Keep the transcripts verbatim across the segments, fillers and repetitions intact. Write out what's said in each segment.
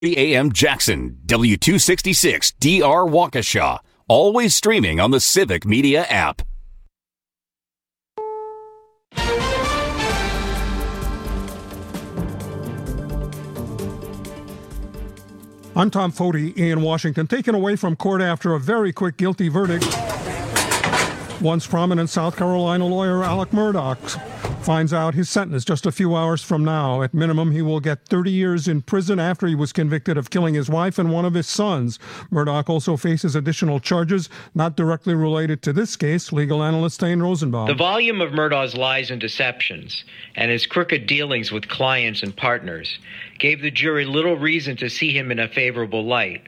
A M Jackson, W two sixty-six D R Waukesha. Always streaming on the Civic Media app. I'm Tom Foti in Washington, taken away from court after a very quick guilty verdict. Once prominent South Carolina lawyer Alec Murdaugh finds out his sentence just a few hours from now. At minimum, he will get thirty years in prison after he was convicted of killing his wife and one of his sons. Murdaugh also faces additional charges not directly related to this case. Legal analyst Thane Rosenbaum. The volume of Murdaugh's lies and deceptions and his crooked dealings with clients and partners gave the jury little reason to see him in a favorable light.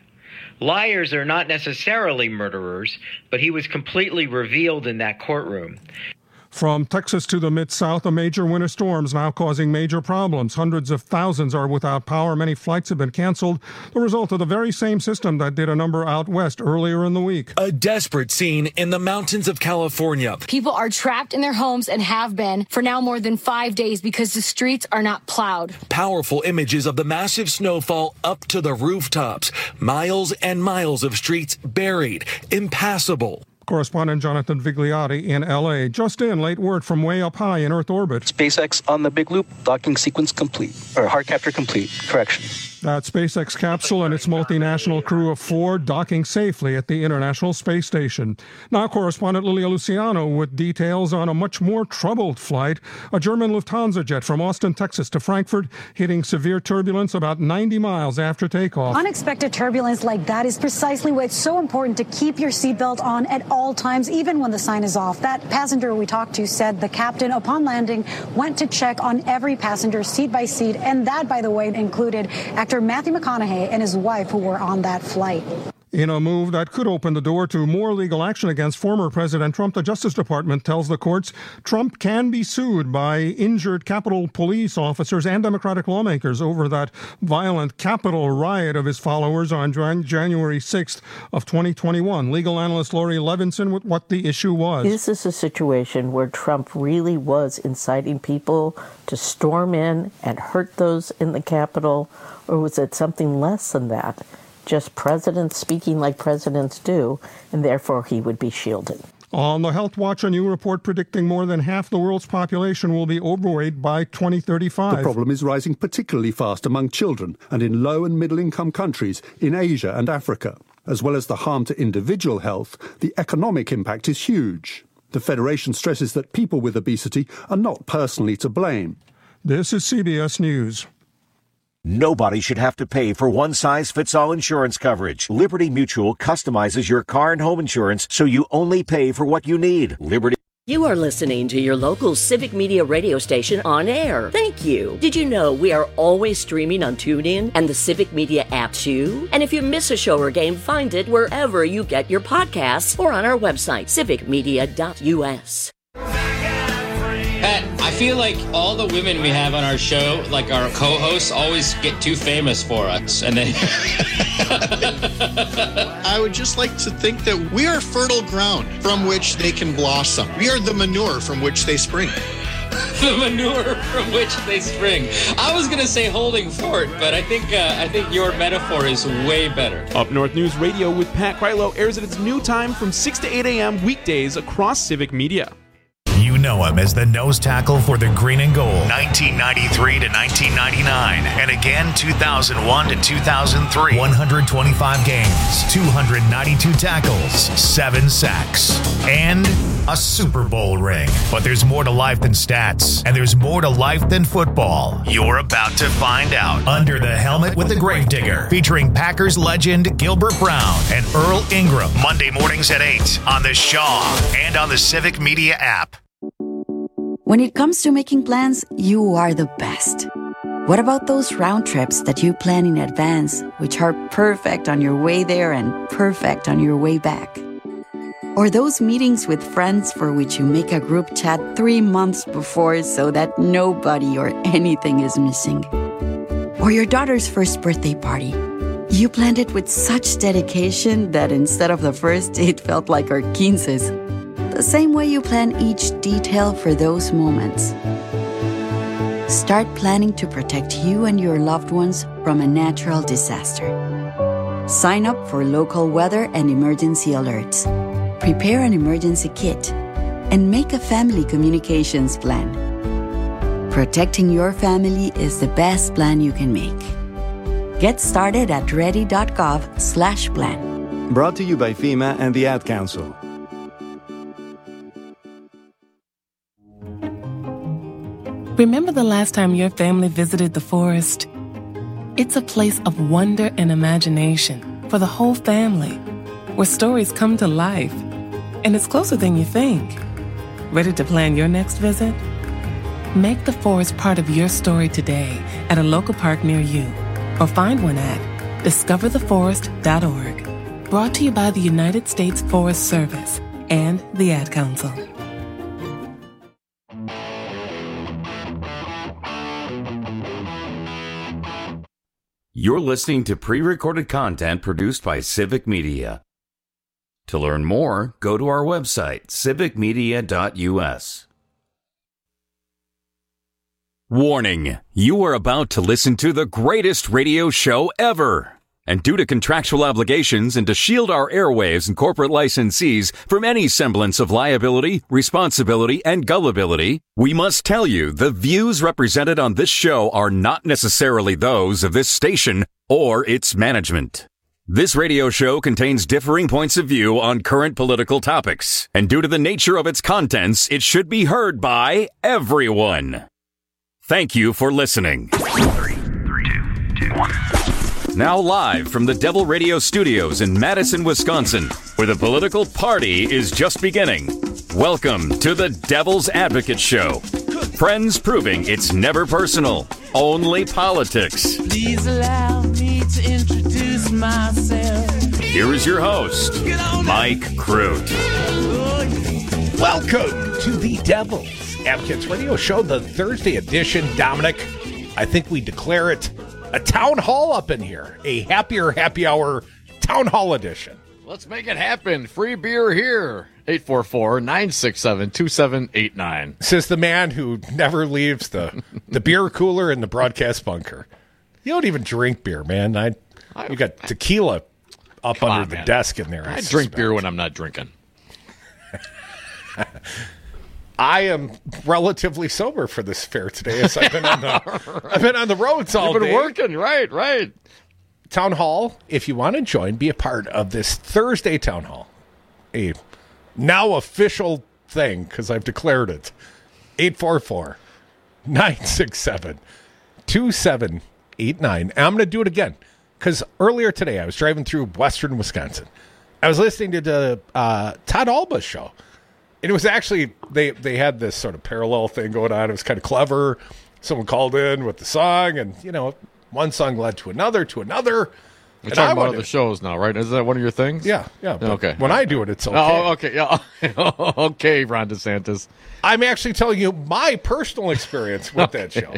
Liars are not necessarily murderers, but he was completely revealed in that courtroom. From Texas to the Mid-South, a major winter storm is now causing major problems. Hundreds of thousands are without power. Many flights have been canceled, the result of the very same system that did a number out west earlier in the week. A desperate scene in the mountains of California. People are trapped in their homes and have been for now more than five days because the streets are not plowed. Powerful images of the massive snowfall up to the rooftops. Miles and miles of streets buried, impassable. Correspondent Jonathan Vigliotti in L A. Just in, late word from way up high in Earth orbit. SpaceX on the Big Loop, docking sequence complete, or hard capture complete, correction. That SpaceX capsule and its multinational crew of four docking safely at the International Space Station. Now correspondent Lilia Luciano with details on a much more troubled flight. A German Lufthansa jet from Austin, Texas to Frankfurt hitting severe turbulence about ninety miles after takeoff. Unexpected turbulence like that is precisely why it's so important to keep your seatbelt on at all times, even when the sign is off. That passenger we talked to said the captain, upon landing, went to check on every passenger seat by seat. And that, by the way, included actor Matthew McConaughey and his wife who were on that flight. In a move that could open the door to more legal action against former President Trump, the Justice Department tells the courts Trump can be sued by injured Capitol Police officers and Democratic lawmakers over that violent Capitol riot of his followers on January sixth of twenty twenty-one. Legal analyst Laurie Levinson with what the issue was. Is this a situation where Trump really was inciting people to storm in and hurt those in the Capitol, or was it something less than that? Just presidents speaking like presidents do, and therefore he would be shielded. On the Health Watch, a new report predicting more than half the world's population will be overweight by twenty thirty-five. The problem is rising particularly fast among children and in low and middle-income countries in Asia and Africa. As well as the harm to individual health, the economic impact is huge. The Federation stresses that people with obesity are not personally to blame. This is C B S News. Nobody should have to pay for one-size-fits-all insurance coverage. Liberty Mutual customizes your car and home insurance so you only pay for what you need. Liberty. You are listening to your local Civic Media radio station on air. Thank you. Did you know we are always streaming on TuneIn and the Civic Media app too? And if you miss a show or game, find it wherever you get your podcasts or on our website, civic media dot u s. Pat, I feel like all the women we have on our show, like our co-hosts, always get too famous for us. And then I would just like to think that we are fertile ground from which they can blossom. We are the manure from which they spring. The manure from which they spring. I was going to say holding fort, but I think uh, I think your metaphor is way better. Up North News Radio with Pat Krylo airs at its new time from six to eight a.m. weekdays across Civic Media. You know him as the nose tackle for the Green and Gold, nineteen ninety-three to nineteen ninety-nine, and again two thousand one to two thousand three. one hundred twenty-five games, two hundred ninety-two tackles, seven sacks, and a Super Bowl ring. But there's more to life than stats, and there's more to life than football. You're about to find out. Under the Helmet with the Gravedigger, featuring Packers legend Gilbert Brown and Earl Ingram. Monday mornings at eight on the Shaw and on the Civic Media app. When it comes to making plans, you are the best. What about those round trips that you plan in advance, which are perfect on your way there and perfect on your way back? Or those meetings with friends for which you make a group chat three months before so that nobody or anything is missing? Or your daughter's first birthday party. You planned it with such dedication that instead of the first, it felt like our quinces. The same way you plan each detail for those moments. Start planning to protect you and your loved ones from a natural disaster. Sign up for local weather and emergency alerts. Prepare an emergency kit and make a family communications plan. Protecting your family is the best plan you can make. Get started at ready.gov slash plan. Brought to you by FEMA and the Ad Council. Remember the last time your family visited the forest? It's a place of wonder and imagination for the whole family, where stories come to life. And it's closer than you think. Ready to plan your next visit? Make the forest part of your story today at a local park near you, or find one at discover the forest dot org. Brought to you by the United States Forest Service and the Ad Council. You're listening to pre-recorded content produced by Civic Media. To learn more, go to our website, civic media dot u s. Warning, you are about to listen to the greatest radio show ever. And due to contractual obligations and to shield our airwaves and corporate licensees from any semblance of liability, responsibility, and gullibility, we must tell you the views represented on this show are not necessarily those of this station or its management. This radio show contains differing points of view on current political topics, and due to the nature of its contents, it should be heard by everyone. Thank you for listening. Three, three, two, two, one. Now live from the Devil Radio Studios in Madison, Wisconsin, where the political party is just beginning. Welcome to the Devil's Advocate Show. Friends proving it's never personal, only politics. Please allow me to introduce myself. Here is your host, Mike Crute. Welcome to the Devil's Advocates Radio Show, the Thursday edition. Dominic, I think we declare it a town hall up in here. A happier happy hour town hall edition. Let's make it happen. Free beer here. eight four four, nine six seven, two seven eight nine. Says the man who never leaves the, the beer cooler in the broadcast bunker. You don't even drink beer, man. I, you got tequila up Come under on, the man. desk in there. I, I drink suspect. beer when I'm not drinking. I am relatively sober for this fair today, as I've been on the I've been on the roads all You've been day. working, right, right. Town hall, if you want to join, be a part of this Thursday town hall. A now official thing, because I've declared it. eight four four, nine six seven, two seven eight nine. And I'm going to do it again, because earlier today I was driving through western Wisconsin. I was listening to the uh, Todd Alba's show. And it was actually, they, they had this sort of parallel thing going on. It was kind of clever. Someone called in with the song, and, you know, one song led to another, to another. We're talking about other shows now, right? Is that one of your things? Yeah, yeah. Okay. When I do it, it's okay. Oh, okay. Yeah. Okay, Ron DeSantis. I'm actually telling you my personal experience with that show.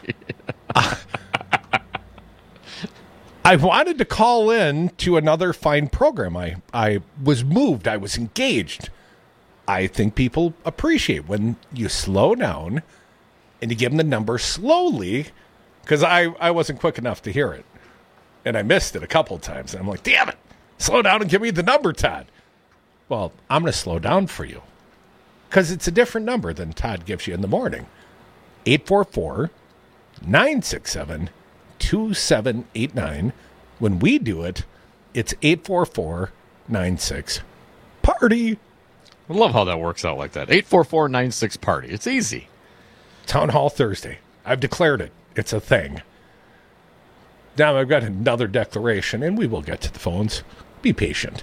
I wanted to call in to another fine program. I, I was moved. I was engaged. I think people appreciate when you slow down and you give them the number slowly, because I, I wasn't quick enough to hear it. And I missed it a couple of times. And I'm like, damn it, slow down and give me the number, Todd. Well, I'm going to slow down for you, because it's a different number than Todd gives you in the morning. eight four four, nine six seven, two seven eight nine. When we do it, it's eight four four, nine six, party. I love how that works out like that. eight four four, nine six, party. It's easy. Town Hall Thursday. I've declared it. It's a thing. Now I've got another declaration, and we will get to the phones. Be patient.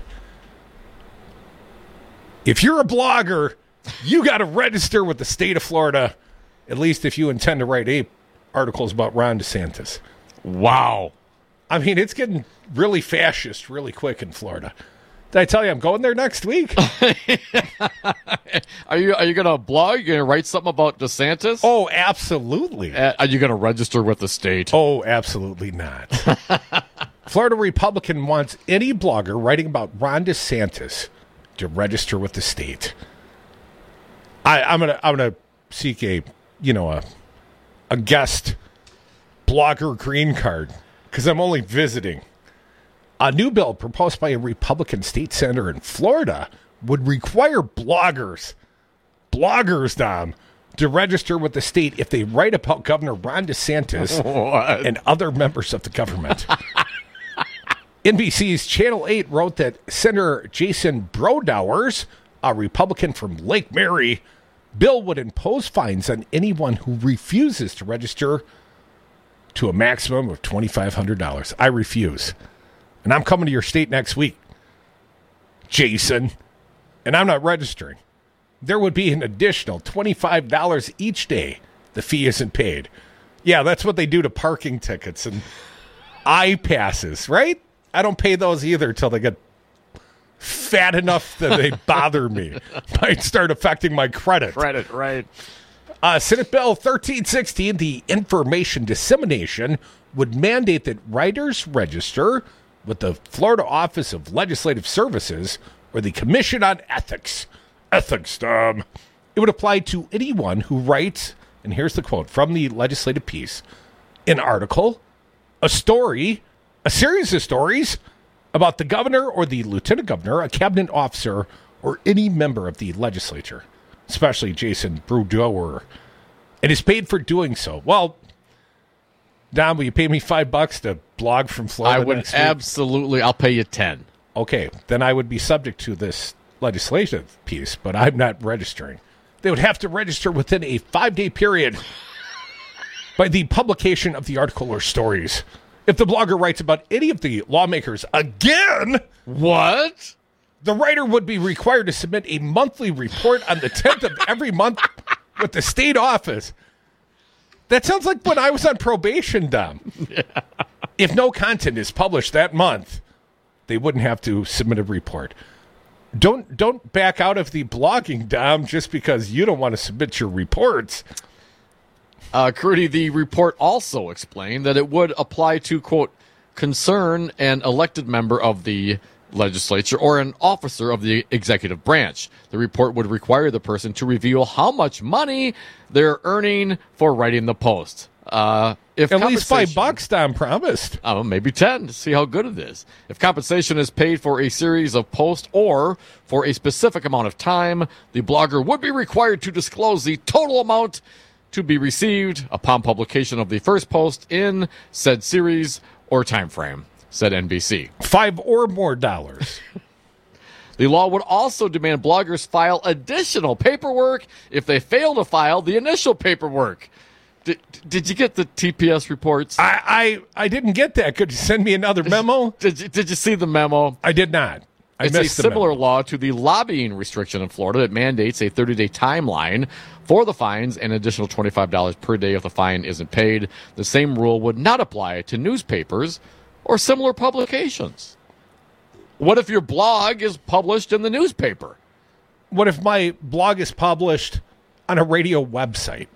If you're a blogger, you got to register with the state of Florida, at least if you intend to write eight articles about Ron DeSantis. Wow. I mean, it's getting really fascist really quick in Florida. Did I tell you I'm going there next week? Are you are you going to blog? You going to write something about DeSantis? Oh, absolutely. Uh, are you going to register with the state? Oh, absolutely not. Florida Republican wants any blogger writing about Ron DeSantis to register with the state. I, I'm gonna I'm gonna seek a you know a a guest blogger green card because I'm only visiting. A new bill proposed by a Republican state senator in Florida would require bloggers, bloggers, Dom, to register with the state if they write about Governor Ron DeSantis What? and other members of the government. N B C's Channel eight wrote that Senator Jason Brodowers, a Republican from Lake Mary, bill would impose fines on anyone who refuses to register to a maximum of twenty-five hundred dollars. I refuse. And I'm coming to your state next week, Jason, and I'm not registering. There would be an additional twenty-five dollars each day the fee isn't paid. Yeah, that's what they do to parking tickets and I-passes, right? I don't pay those either until they get fat enough that they bother me. Might start affecting my credit. Credit, right. Uh, Senate Bill thirteen sixteen, the information dissemination, would mandate that writers register with the Florida Office of Legislative Services or the Commission on Ethics. Ethics, um, it would apply to anyone who writes, and here's the quote from the legislative piece, an article, a story, a series of stories about the governor or the lieutenant governor, a cabinet officer, or any member of the legislature, especially Jason Brodowers, and is paid for doing so. Well, Don, will you pay me five bucks to blog from Florida? I would next week? absolutely. I'll pay you ten. Okay, then I would be subject to this legislative piece, but I'm not registering. They would have to register within a five-day period by the publication of the article or stories. If the blogger writes about any of the lawmakers again, what? The writer would be required to submit a monthly report on the tenth of every month with the state office. That sounds like when I was on probation, Dom. Yeah. If no content is published that month, they wouldn't have to submit a report. Don't don't back out of the blogging, Dom, just because you don't want to submit your reports. Uh, Crudy, the report also explained that it would apply to, quote, concern an elected member of the legislature or an officer of the executive branch. The report would require the person to reveal how much money they're earning for writing the post. Uh, if At least five bucks, Don promised. Oh, maybe ten to see how good it is. If compensation is paid for a series of posts or for a specific amount of time, the blogger would be required to disclose the total amount to be received upon publication of the first post in said series or time frame, said N B C. Five or more dollars. The law would also demand bloggers file additional paperwork if they fail to file the initial paperwork. Did, did you get the T P S reports? I, I, I didn't get that. Could you send me another memo? Did you, did you see the memo? I did not. I it's a missed the similar memo. law to the lobbying restriction in Florida that mandates a thirty-day timeline for the fines and an additional twenty-five dollars per day if the fine isn't paid. The same rule would not apply to newspapers or similar publications. What if your blog is published in the newspaper? What if my blog is published on a radio website?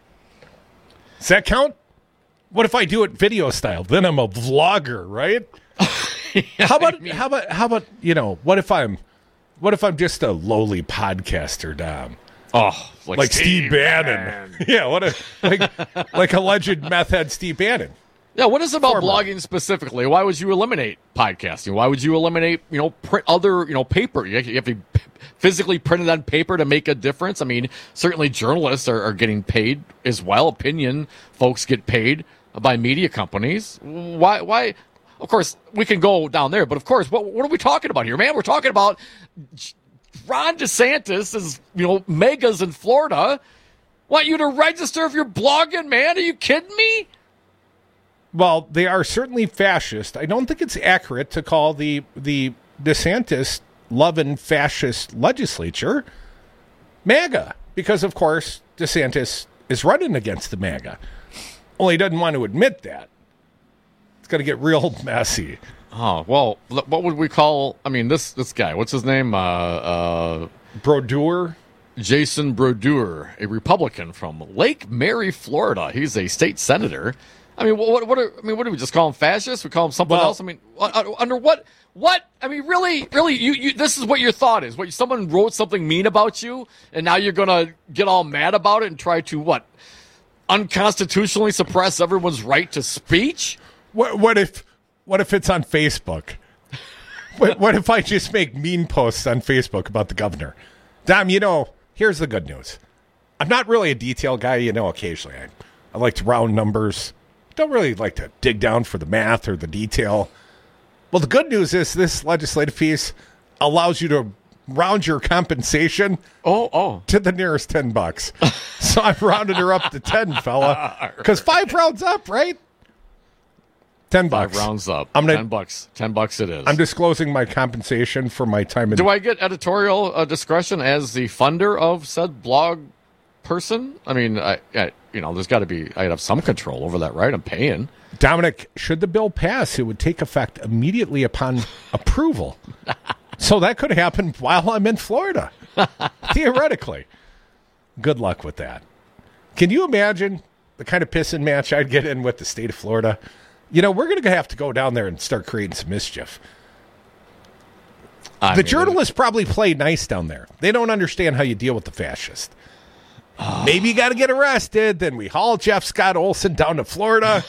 Does that count? What if I do it video style? Then I'm a vlogger, right? Yeah, how about I mean, how about how about you know? What if I'm what if I'm just a lowly podcaster, Dom? Oh, like, like Steve, Steve Bannon. Bannon. Yeah, what if like like alleged meth head Steve Bannon. Yeah, what is it about Former. blogging specifically? Why would you eliminate podcasting? Why would you eliminate, you know, print other, you know, paper? You have to be physically printed on paper to make a difference. I mean, certainly journalists are, are getting paid as well. Opinion folks get paid by media companies. Why? Why? Of course, we can go down there, but of course, what what are we talking about here, man? We're talking about Ron DeSantis is, you know, megas in Florida. Want you to register if you're blogging, man? Are you kidding me? Well, they are certainly fascist. I don't think it's accurate to call the the DeSantis loving fascist legislature MAGA, because of course DeSantis is running against the MAGA. Only he doesn't want to admit that. It's going to get real messy. Oh, well, what would we call, I mean, this this guy, what's his name? Uh, uh, Brodeur? Jason Brodeur, a Republican from Lake Mary, Florida. He's a state senator. I mean, what? What? Are, I mean, what do we just call him? Fascist? We call him something well, else? I mean, under what? What? I mean, really, really, you, you? This is what your thought is. What? Someone wrote something mean about you, and now you're gonna get all mad about it and try to what? unconstitutionally suppress everyone's right to speech? What, what if what if it's on Facebook? what, what if I just make mean posts on Facebook about the governor? Dom, you know, here's the good news. I'm not really a detail guy, you know, occasionally. I, I like to round numbers. Don't really like to dig down for the math or the detail. Well, the good news is this legislative piece allows you to round your compensation oh, oh. to the nearest ten bucks. So I've rounded her up to ten, fella. Because five rounds up, right? Ten bucks. Five rounds up. I'm gonna, ten bucks. Ten bucks it is. I'm disclosing my compensation for my time in... Do I get editorial uh, discretion as the funder of said blog person? I mean, I, I you know, there's got to be... I'd have some control over that, right? I'm paying. Dominic, should the bill pass, it would take effect immediately upon approval. So that could happen while I'm in Florida, theoretically. Good luck with that. Can you imagine the kind of pissing match I'd get in with the state of Florida? You know, we're going to have to go down there and start creating some mischief. I the mean, journalists probably play nice down there. They don't understand how you deal with the fascist. Oh. Maybe you got to get arrested. Then we haul Jeff Scott Olson down to Florida.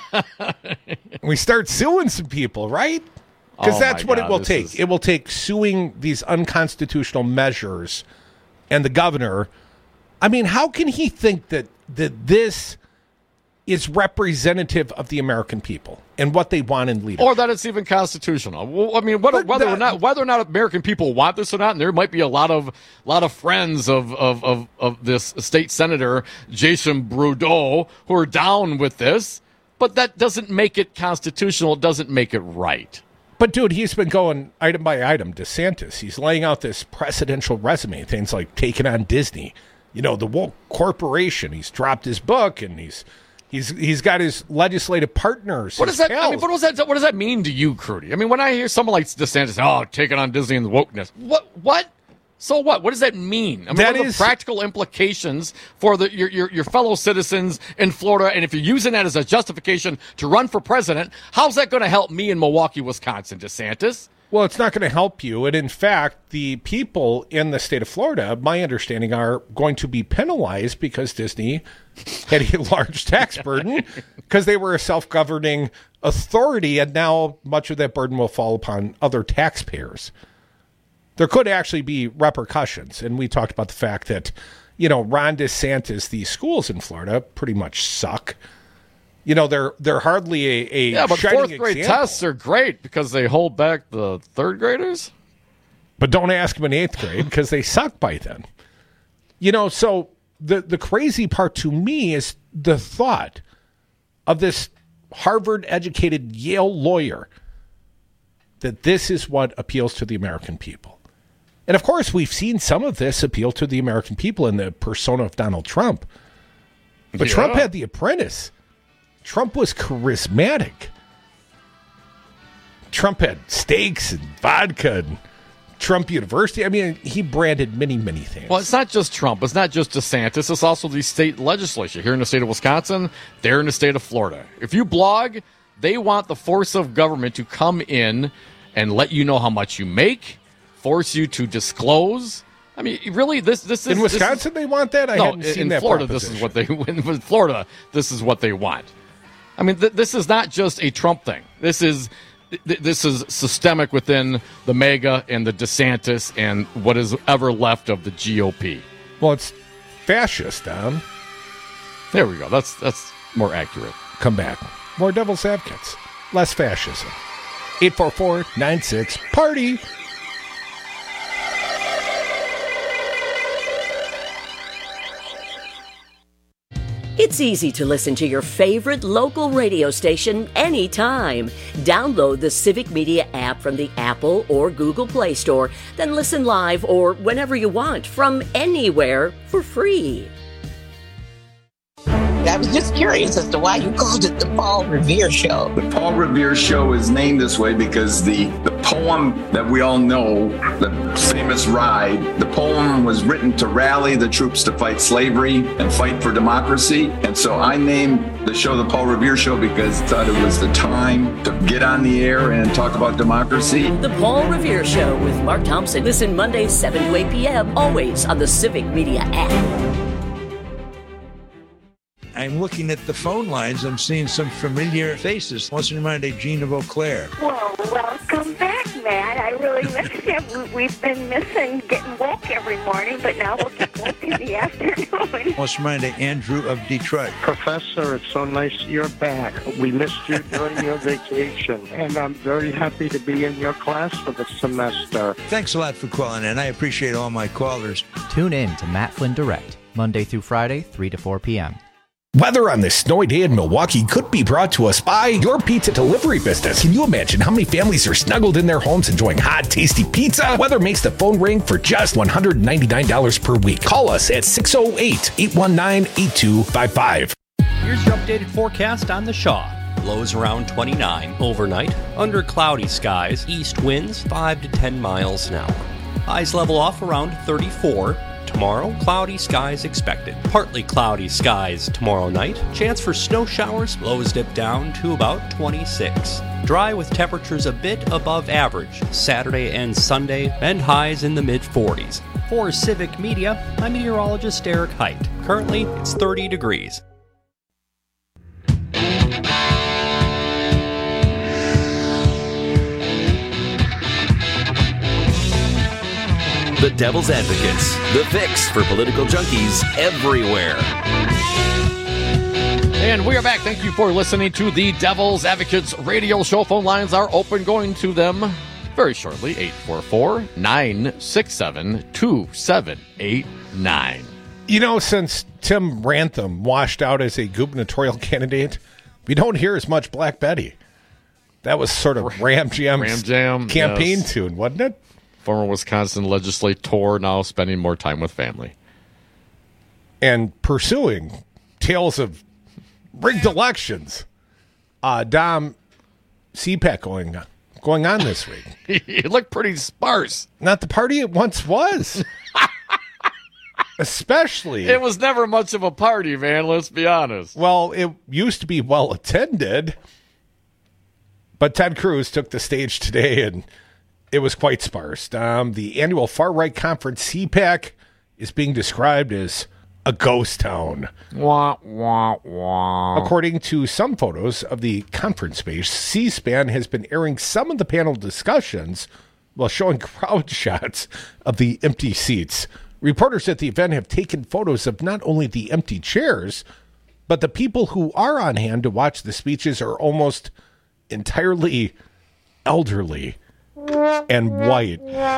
We start suing some people, right? Because oh that's what God, it will take. Is... It will take suing these unconstitutional measures and the governor. I mean, how can he think that that this is representative of the American people and what they want in leadership? Or that it's even constitutional? Well, I mean, whether, whether, that, or not, whether or not American people want this or not, and there might be a lot of lot of friends of, of, of, of this state senator, Jason Brudeau, who are down with this, but that doesn't make it constitutional. It doesn't make it right. But, dude, he's been going item by item. DeSantis, he's laying out this presidential resume, things like taking on Disney. You know, the woke corporation. He's dropped his book, and he's he's he's got his legislative partners. What does that? I mean, what does that? What does that mean to you, Crudy? I mean, when I hear someone like DeSantis, oh, taking on Disney and the wokeness, what what? So what? What does that mean? I mean, that what are is, the practical implications for the, your, your your fellow citizens in Florida? And if you're using that as a justification to run for president, how's that going to help me in Milwaukee, Wisconsin, DeSantis? Well, it's not going to help you. And in fact, the people in the state of Florida, my understanding, are going to be penalized because Disney had a large tax burden because they were a self-governing authority. And now much of that burden will fall upon other taxpayers. There could actually be repercussions. And we talked about the fact that, you know, Ron DeSantis, the schools in Florida pretty much suck. You know, they're they're hardly a, a yeah, but shining fourth grade example. Tests are great because they hold back the third graders. But don't ask them in eighth grade because they suck by then. You know, so the, the crazy part to me is the thought of this Harvard-educated Yale lawyer that this is what appeals to the American people. And, of course, we've seen some of this appeal to the American people in the persona of Donald Trump. But yeah. Trump had The Apprentice. Trump was charismatic. Trump had steaks and vodka and Trump University. I mean, he branded many, many things. Well, it's not just Trump. It's not just DeSantis. It's also the state legislature. Here in the state of Wisconsin, they're in the state of Florida. If you blog, they want the force of government to come in and let you know how much you make, force you to disclose. I mean, really, this this is in Wisconsin. This is, they want that. I no, hadn't seen in that. Florida, this is what they. In Florida, this is what they want. I mean, th- this is not just a Trump thing. This is th- this is systemic within the MAGA and the DeSantis and what is ever left of the G O P. Well, it's fascist, Don. There we go. That's that's more accurate. Come back. More devil's advocates. Less fascism. eight four four, nine six, party. It's easy to listen to your favorite local radio station anytime. Download the Civic Media app from the Apple or Google Play Store, then listen live or whenever you want from anywhere for free. I was just curious as to why you called it the Paul Revere Show. The Paul Revere Show is named this way because the, the poem that we all know, the famous Ride, the poem was written to rally the troops to fight slavery and fight for democracy. And so I named the show the Paul Revere Show because I thought it was the time to get on the air and talk about democracy. The Paul Revere Show with Mark Thompson. Listen Mondays seven to eight p.m. always on the Civic Media app. I'm looking at the phone lines. I'm seeing some familiar faces. Wasn't Monday, Gina Beauclair. Well, welcome back, Matt. I really miss you. We've been missing getting woke every morning, but now we'll get woke in the afternoon. Wasn't Monday, Andrew of Detroit. Professor, it's so nice you're back. We missed you during your vacation, and I'm very happy to be in your class for the semester. Thanks a lot for calling in. I appreciate all my callers. Tune in to Matt Flynn Direct, Monday through Friday, three to four p.m. Weather on this snowy day in Milwaukee could be brought to us by your pizza delivery business. Can you imagine how many families are snuggled in their homes enjoying hot, tasty pizza? Weather makes the phone ring for just one hundred ninety-nine dollars per week. Call us at six oh eight, eight one nine, eight two five five. Here's your updated forecast on the Shaw. Lows around twenty-nine overnight. Under cloudy skies, east winds five to ten miles an hour. Highs level off around thirty-four. Tomorrow, cloudy skies expected. Partly cloudy skies tomorrow night. Chance for snow showers. Lows dip down to about twenty-six. Dry with temperatures a bit above average Saturday and Sunday, and highs in the mid forties. For Civic Media, I'm meteorologist Eric Height. Currently, it's thirty degrees. The Devil's Advocates, the fix for political junkies everywhere. And we are back. Thank you for listening to the Devil's Advocates radio show. Phone lines are open, going to them very shortly. eight four four, nine six seven, two seven eight nine. You know, since Tim Rantham washed out as a gubernatorial candidate, we don't hear as much Black Betty. That was sort of Ram Jam's Ram Jam, campaign yes. tune, wasn't it? Former Wisconsin legislator, now spending more time with family. And pursuing tales of rigged elections. Uh, Dom, C PAC going on, going on this week. It looked pretty sparse. Not the party it once was. Especially. It was never much of a party, man, let's be honest. Well, it used to be well attended. But Ted Cruz took the stage today and it was quite sparse. Um, the annual far-right conference, C PAC, is being described as a ghost town. Wah, wah, wah. According to some photos of the conference space, C-SPAN has been airing some of the panel discussions while showing crowd shots of the empty seats. Reporters at the event have taken photos of not only the empty chairs, but the people who are on hand to watch the speeches are almost entirely elderly and white.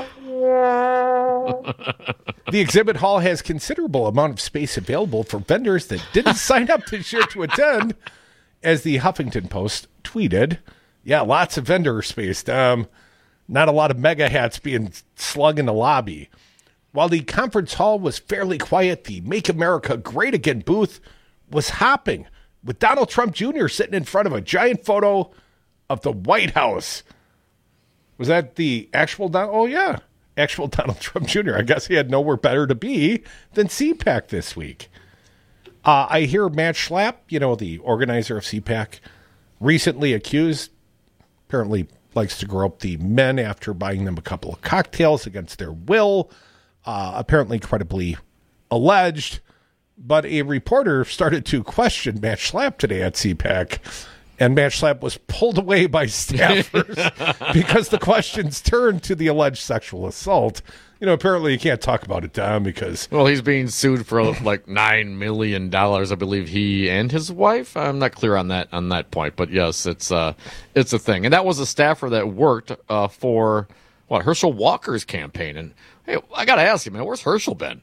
The exhibit hall has considerable amount of space available for vendors that didn't sign up this year to attend, as the Huffington Post tweeted. Yeah, lots of vendor space. Um, not a lot of mega hats being slung in the lobby. While the conference hall was fairly quiet, the Make America Great Again booth was hopping, with Donald Trump Junior sitting in front of a giant photo of the White House. Was that the actual Don? Oh, yeah. Actual Donald Trump Junior I guess he had nowhere better to be than C PAC this week. Uh, I hear Matt Schlapp, you know, the organizer of C PAC, recently accused, apparently likes to grope the men after buying them a couple of cocktails against their will, uh, apparently credibly alleged. But a reporter started to question Matt Schlapp today at C PAC. And Matt Schlapp was pulled away by staffers because the questions turned to the alleged sexual assault. You know, apparently you can't talk about it, Dom, because... Well, he's being sued for like nine million dollars, I believe, he and his wife. I'm not clear on that on that point, but yes, it's, uh, it's a thing. And that was a staffer that worked uh, for, what, Herschel Walker's campaign. And, hey, I got to ask you, man, where's Herschel been?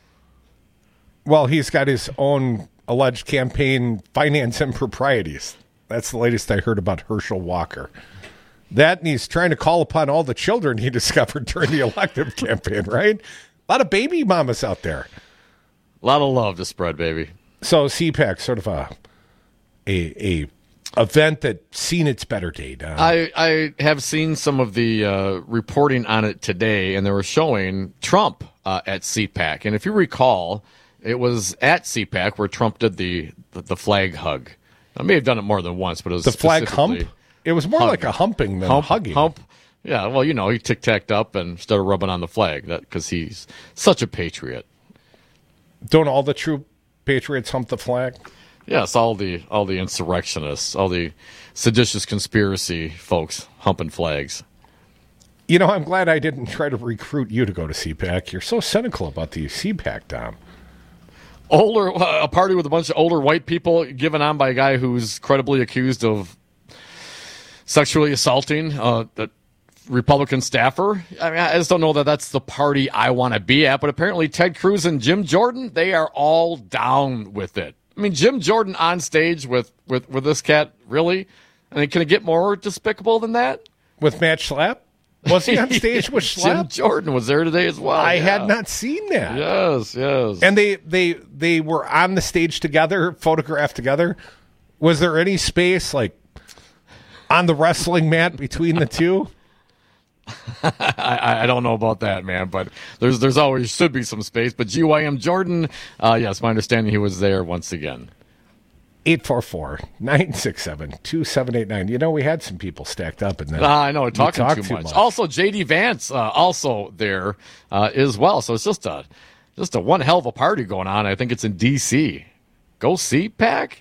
Well, he's got his own alleged campaign finance improprieties. That's the latest I heard about Herschel Walker. That, and he's trying to call upon all the children he discovered during the elective campaign, right? A lot of baby mamas out there. A lot of love to spread, baby. So C PAC, sort of a a, a event that's seen its better day. Huh? I, I have seen some of the uh, reporting on it today, and they were showing Trump uh, at C PAC. And if you recall, it was at C PAC where Trump did the, the, the flag hug. I may have done it more than once, but it was the flag hump. It was more hugging. like a humping than hump, a hugging. Hump. Yeah, well, you know, he tic-tacked up and started rubbing on the flag because he's such a patriot. Don't all the true patriots hump the flag? Yes, all the all the insurrectionists, all the seditious conspiracy folks humping flags. You know, I'm glad I didn't try to recruit you to go to C PAC. You're so cynical about the C PAC, Tom. Older, a party with a bunch of older white people given on by a guy who's credibly accused of sexually assaulting uh, a Republican staffer. I mean, I just don't know that that's the party I want to be at, but apparently Ted Cruz and Jim Jordan, they are all down with it. I mean, Jim Jordan on stage with, with, with this cat, really? I mean, can it get more despicable than that? With Matt Schlapp? Was he on stage with Schlapp? Jim Jordan was there today as well. I yeah. had not seen that. Yes, yes. And they, they, they were on the stage together, photographed together. Was there any space, like, on the wrestling mat between the two? I, I don't know about that, man, but there's there's always should be some space. But G Y M Jordan, uh, yes, my understanding he was there once again. eight four four, nine six seven, two seven eight nine. You know, we had some people stacked up in that. Uh, I know, talking talk too, too much. much. Also, J D Vance, uh, also there uh, as well. So it's just a just a one hell of a party going on. I think it's in D C. Go C PAC.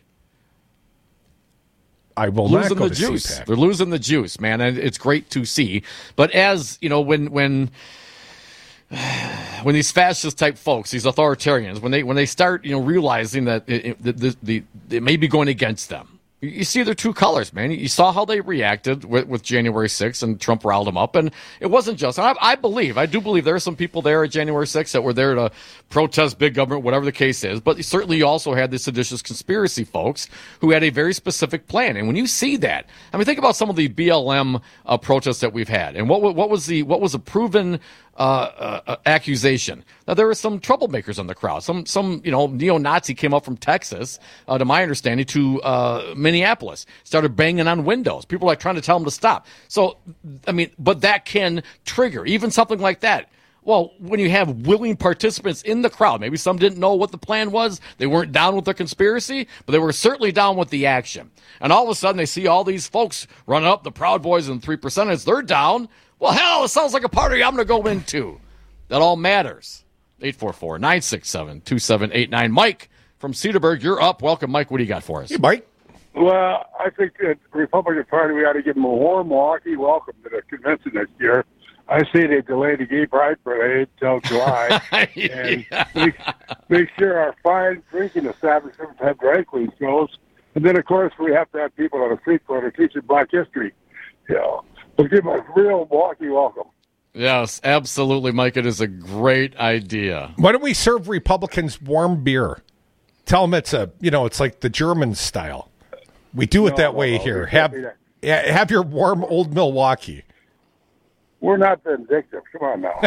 I will losing not go the to juice. C PAC. They're losing the juice, man, and it's great to see. But as you know, when when when these fascist type folks, these authoritarians, when they when they start, you know, realizing that it, it, the, the, the, it may be going against them. You see their true colors, man. You saw how they reacted with, with January sixth, and Trump riled them up. And it wasn't just, and I, I believe, I do believe there are some people there at January sixth that were there to protest big government, whatever the case is. But certainly you also had the seditious conspiracy folks who had a very specific plan. And when you see that, I mean, think about some of the B L M uh, protests that we've had. And what what was the what was a proven Uh, uh, accusation? Now, there were some troublemakers in the crowd. Some, some you know, neo-Nazi came up from Texas, uh, to my understanding, to uh, Minneapolis, started banging on windows. People are like trying to tell them to stop. So, I mean, but that can trigger even something like that. Well, when you have willing participants in the crowd, maybe some didn't know what the plan was. They weren't down with the conspiracy, but they were certainly down with the action. And all of a sudden, they see all these folks run up, the Proud Boys and Three Percenters. They're down. Well, hell, it sounds like a party I'm going to go into. That all matters. eight four four, nine six seven, two seven eight nine. Mike from Cedarburg, you're up. Welcome, Mike. What do you got for us? Hey, Mike. Well, I think that the Republican Party, we ought to give them a warm, Milwaukee welcome to the convention next year. I say they delay the gay pride parade until July. And yeah. make, make sure our fine drinking establishments have drag queen shows. And then, of course, we have to have people on the street corner teaching black history. You know. We'll give them a real Milwaukee welcome. Yes, absolutely, Mike. It is a great idea. Why don't we serve Republicans warm beer? Tell them it's a, you know, it's like the German style. We do it No, that no, way no, here. we can't Have do that. yeah, have your warm old Milwaukee. We're not vindictive. Come on now.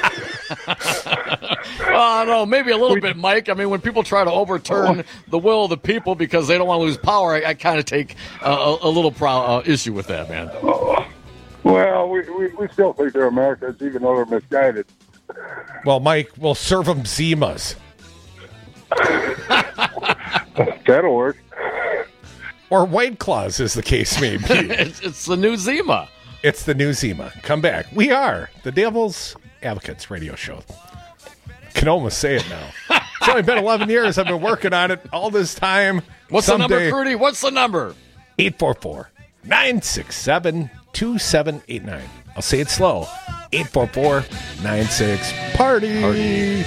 Oh, no, maybe a little bit, Mike. I mean, when people try to overturn the will of the people because they don't want to lose power, I, I kind of take uh, a, a little pro- uh, issue with that, man. Well, we, we, we still think they're Americans, even though they're misguided. Well, Mike, we'll serve them Zimas. That'll work. Or White Claws, as the case may be. it's, it's the new Zima. It's the new Zima. Come back. We are the Devil's Advocates radio show. Can almost say it now. It's only been eleven years. I've been working on it all this time. What's Someday, the number, Crudy? What's the number? eight four four, nine six seven, two seven eight nine. I'll say it slow. eight four four, nine six, party. Party.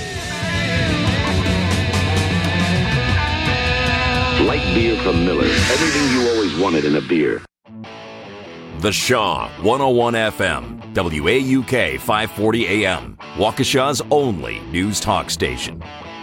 Light beer from Miller. Everything you always wanted in a beer. The Shaw, one oh one F M, W A U K, five forty A M, Waukesha's only news talk station.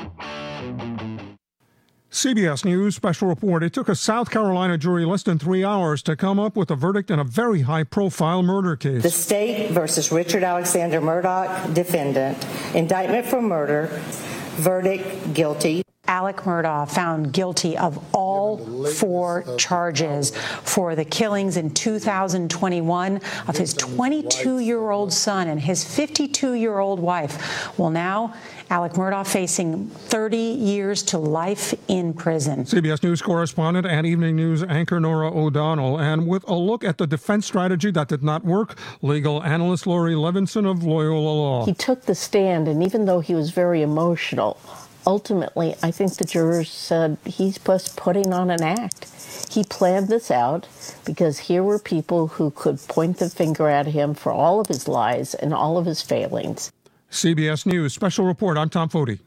C B S News special report. It took a South Carolina jury less than three hours to come up with a verdict in a very high-profile murder case. The State versus Richard Alexander Murdaugh, defendant. Indictment for murder. Verdict, guilty. Alec Murdaugh found guilty of all four charges for the killings in two thousand twenty-one of his twenty-two-year-old son and his fifty-two-year-old wife. Well, now Alec Murdaugh facing thirty years to life in prison. C B S News correspondent and Evening News anchor Nora O'Donnell. And with a look at the defense strategy that did not work, legal analyst Lori Levinson of Loyola Law. He took the stand, and even though he was very emotional, ultimately, I think the jurors said he's just putting on an act. He planned this out because here were people who could point the finger at him for all of his lies and all of his failings. C B S News Special Report. I'm Tom Foti.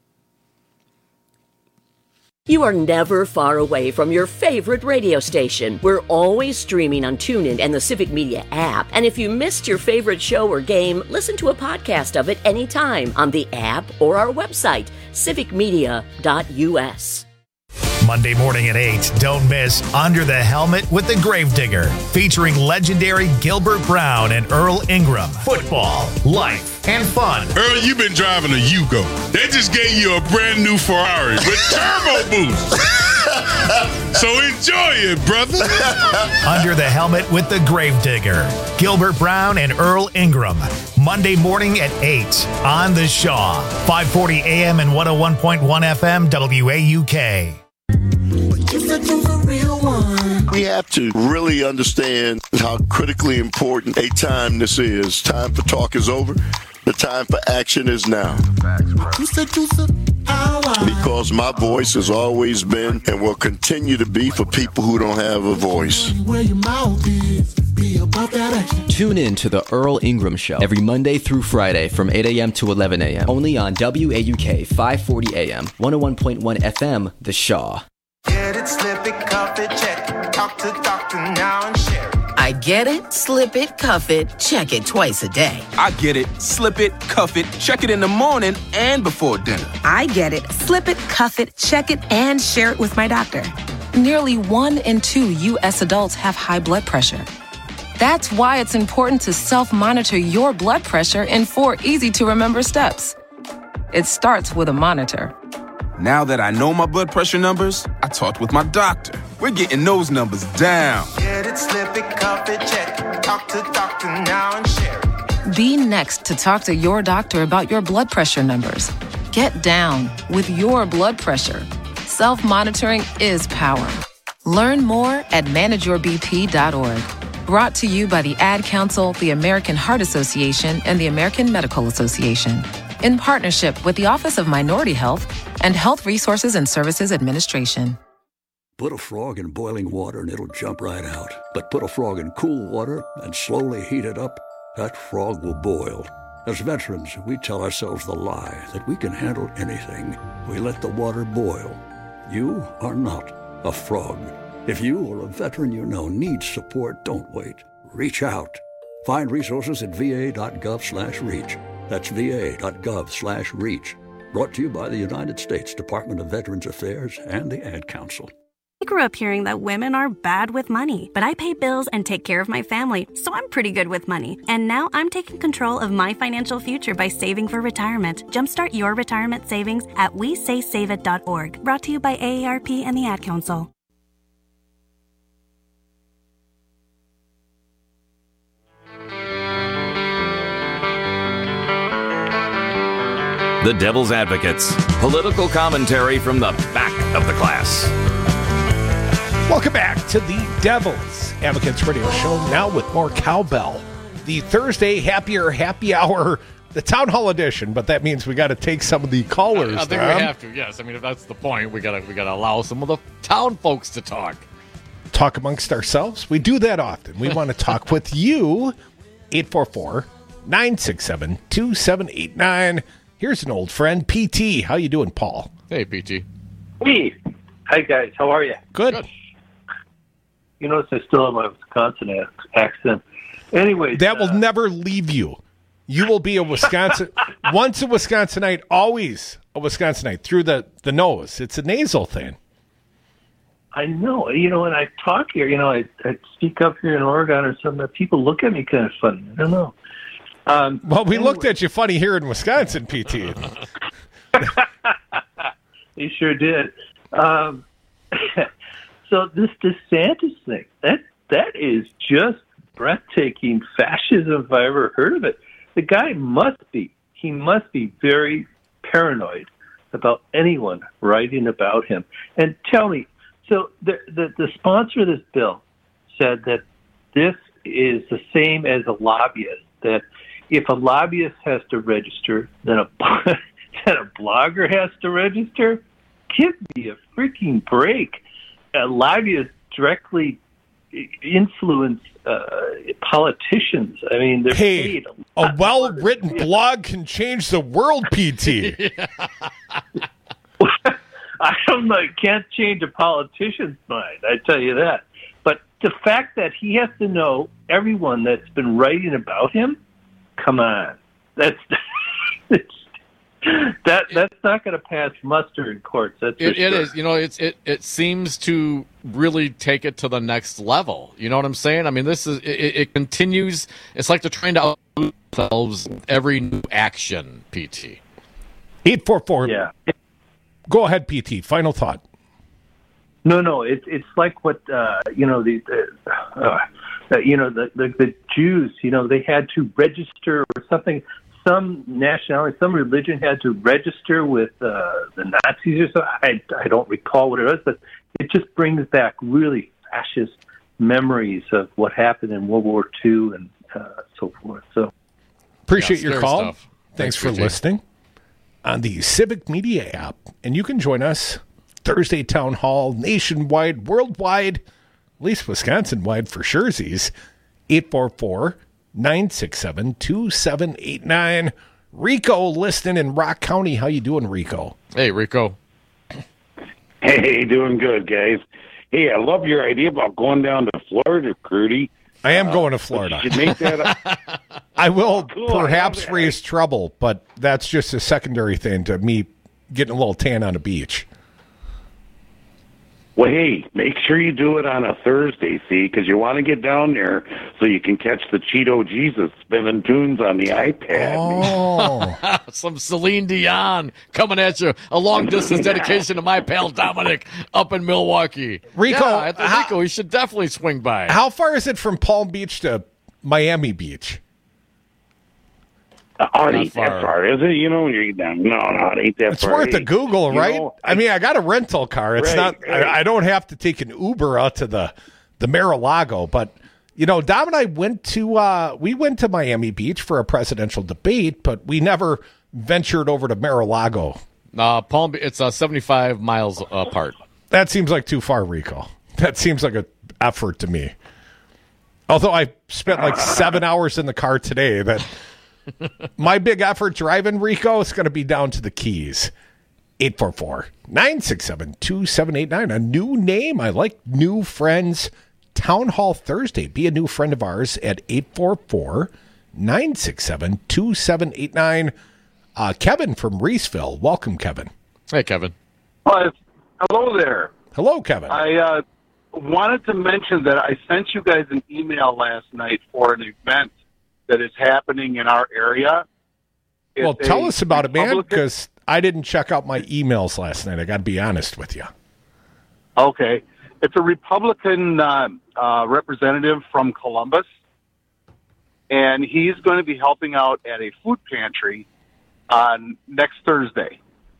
You are never far away from your favorite radio station. We're always streaming on TuneIn and the Civic Media app. And if you missed your favorite show or game, listen to a podcast of it anytime on the app or our website, civic media dot u s. Monday morning at eight, don't miss Under the Helmet with the Gravedigger, featuring legendary Gilbert Brown and Earl Ingram. Football, life, and fun. Earl, you've been driving a Yugo. They just gave you a brand new Ferrari with turbo boost. So enjoy it, brother. Under the Helmet with the Gravedigger, Gilbert Brown and Earl Ingram. Monday morning at eight on the Shaw. five forty A M and one oh one point one F M W A U K. We have to really understand how critically important a time this is. Time for talk is over. The time for action is now. Because my voice has always been and will continue to be for people who don't have a voice. Tune in to the Earl Ingram Show every Monday through Friday from eight A M to eleven A M Only on W A U K five forty A M, one oh one point one F M, The Shaw. Get it, slip it, cuff it, check it. Talk to doctor now and share it. I get it, slip it, cuff it, check it twice a day. I get it, slip it, cuff it, check it in the morning and before dinner. I get it, slip it, cuff it, check it, and share it with my doctor. Nearly one in two U S adults have high blood pressure. That's why it's important to self-monitor your blood pressure in four easy-to-remember steps. It starts with a monitor. Now that I know my blood pressure numbers, I talked with my doctor. We're getting those numbers down. Get it, slip it, cuff it, check it. Talk to doctor now and share it. Be next to talk to your doctor about your blood pressure numbers. Get down with your blood pressure. Self-monitoring is power. Learn more at manage your b p dot org. Brought to you by the Ad Council, the American Heart Association, and the American Medical Association. In partnership with the Office of Minority Health and Health Resources and Services Administration. Put a frog in boiling water and it'll jump right out. But put a frog in cool water and slowly heat it up, that frog will boil. As veterans, we tell ourselves the lie that we can handle anything. We let the water boil. You are not a frog. If you or a veteran you know needs support, don't wait. Reach out. Find resources at va.gov slash reach. That's va.gov slash reach. Brought to you by the United States Department of Veterans Affairs and the Ad Council. I grew up hearing that women are bad with money, but I pay bills and take care of my family, so I'm pretty good with money. And now I'm taking control of my financial future by saving for retirement. Jumpstart your retirement savings at we say save it dot org. Brought to you by A A R P and the Ad Council. The Devil's Advocates. Political commentary from the back of the class. Welcome back to the Devil's Advocates Radio Show, now with more cowbell. The Thursday Happier Happy Hour, the Town Hall edition, but that means we got to take some of the callers. I, I think Tom. we have to, yes. I mean, if that's the point, we got to we got to allow some of the town folks to talk. Talk amongst ourselves. We do that often. We want to talk with you. eight four four, nine six seven, two seven eight nine. Here's an old friend, P T. How you doing, Paul? Hey, P T. Hey. Hi, guys. How are you? Good. Good. You notice I still have my Wisconsin accent. Anyway. That will uh, never leave you. You will be a Wisconsin, once a Wisconsinite, always a Wisconsinite, through the, the nose. It's a nasal thing. I know. You know, when I talk here, you know, I, I speak up here in Oregon or something, people look at me kind of funny. I don't know. Um, well, we anyway. looked at you funny here in Wisconsin, P T. You sure did. Um, so this DeSantis thing, that that is just breathtaking fascism if I ever heard of it. The guy must be, he must be very paranoid about anyone writing about him. And tell me, so the, the, the sponsor of this bill said that this is the same as a lobbyist, that if a lobbyist has to register, then a that a blogger has to register? Give me a freaking break. Uh, lobbyists directly influence uh, politicians. I mean, they're Hey, paid a, a well-written blog can change the world, P T. I don't know. It can't change a politician's mind, I tell you that. But the fact that he has to know everyone that's been writing about him, come on. That's that that's not going to pass muster in courts. That's for It, sure. it is. You know, it's it. It seems to really take it to the next level. You know what I'm saying? I mean, this is it. It continues. It's like they're trying to out themselves every new action. P T. Eight four four. Yeah. Go ahead, P T. Final thought. No, no. It's it's like what uh, you know the, uh, uh, you know the, the the Jews. You know they had to register or something. Some nationality, some religion had to register with uh, the Nazis or something. I I don't recall what it was, but it just brings back really fascist memories of what happened in World War Two and uh, so forth. So Appreciate Yeah, your scary call. stuff. Thanks, Thanks, for P T. listening on the Civic Media app. And you can join us Thursday Town Hall, nationwide, worldwide, at least Wisconsin-wide for surezies. eight four four, nine six seven, two seven eight nine. Rico listening in Rock County. How you doing, Rico? Hey, Rico. Hey, doing good, guys. Hey, I love your idea about going down to Florida, Crudy. I am going to Florida. You should make that a- I will Cool, I perhaps love that. raise trouble, but that's just a secondary thing to me getting a little tan on the beach. Well, hey, make sure you do it on a Thursday, see, because you want to get down there so you can catch the Cheeto Jesus spinning tunes on the iPad. Oh. Some Celine Dion coming at you. A long distance dedication to my pal Dominic up in Milwaukee. Rico, yeah, I think how- Rico, he should definitely swing by. How far is it from Palm Beach to Miami Beach? Oh, it Not ain't far. that far, is it? You know, when you're down. No, no, it ain't that It's far. worth a Hey, Google, you right? know, I mean, I got a rental car. It's Right, not. right. I, I don't have to take an Uber out to the the Mar-a-Lago. But you know, Dom and I went to uh, we went to Miami Beach for a presidential debate, but we never ventured over to Mar-a-Lago. Uh, Palm, Be- it's uh, seventy-five miles apart. That seems like too far, Rico. That seems like an effort to me. Although I spent like seven hours in the car today, that my big effort driving, Rico, is going to be down to the Keys. eight four four, nine six seven, two seven eight nine. A new name. I like new friends. Town Hall Thursday. Be a new friend of ours at eight four four, nine six seven, two seven eight nine. Uh, Kevin from Reeseville. Welcome, Kevin. Hey, Kevin. Hi. Hello there. Hello, Kevin. I uh, wanted to mention that I sent you guys an email last night for an event that is happening in our area. It's Well, tell a us about it, man, Republican- because I didn't check out my emails last night. I got to be honest with you. Okay. It's a Republican uh, uh, representative from Columbus, and he's going to be helping out at a food pantry on next Thursday.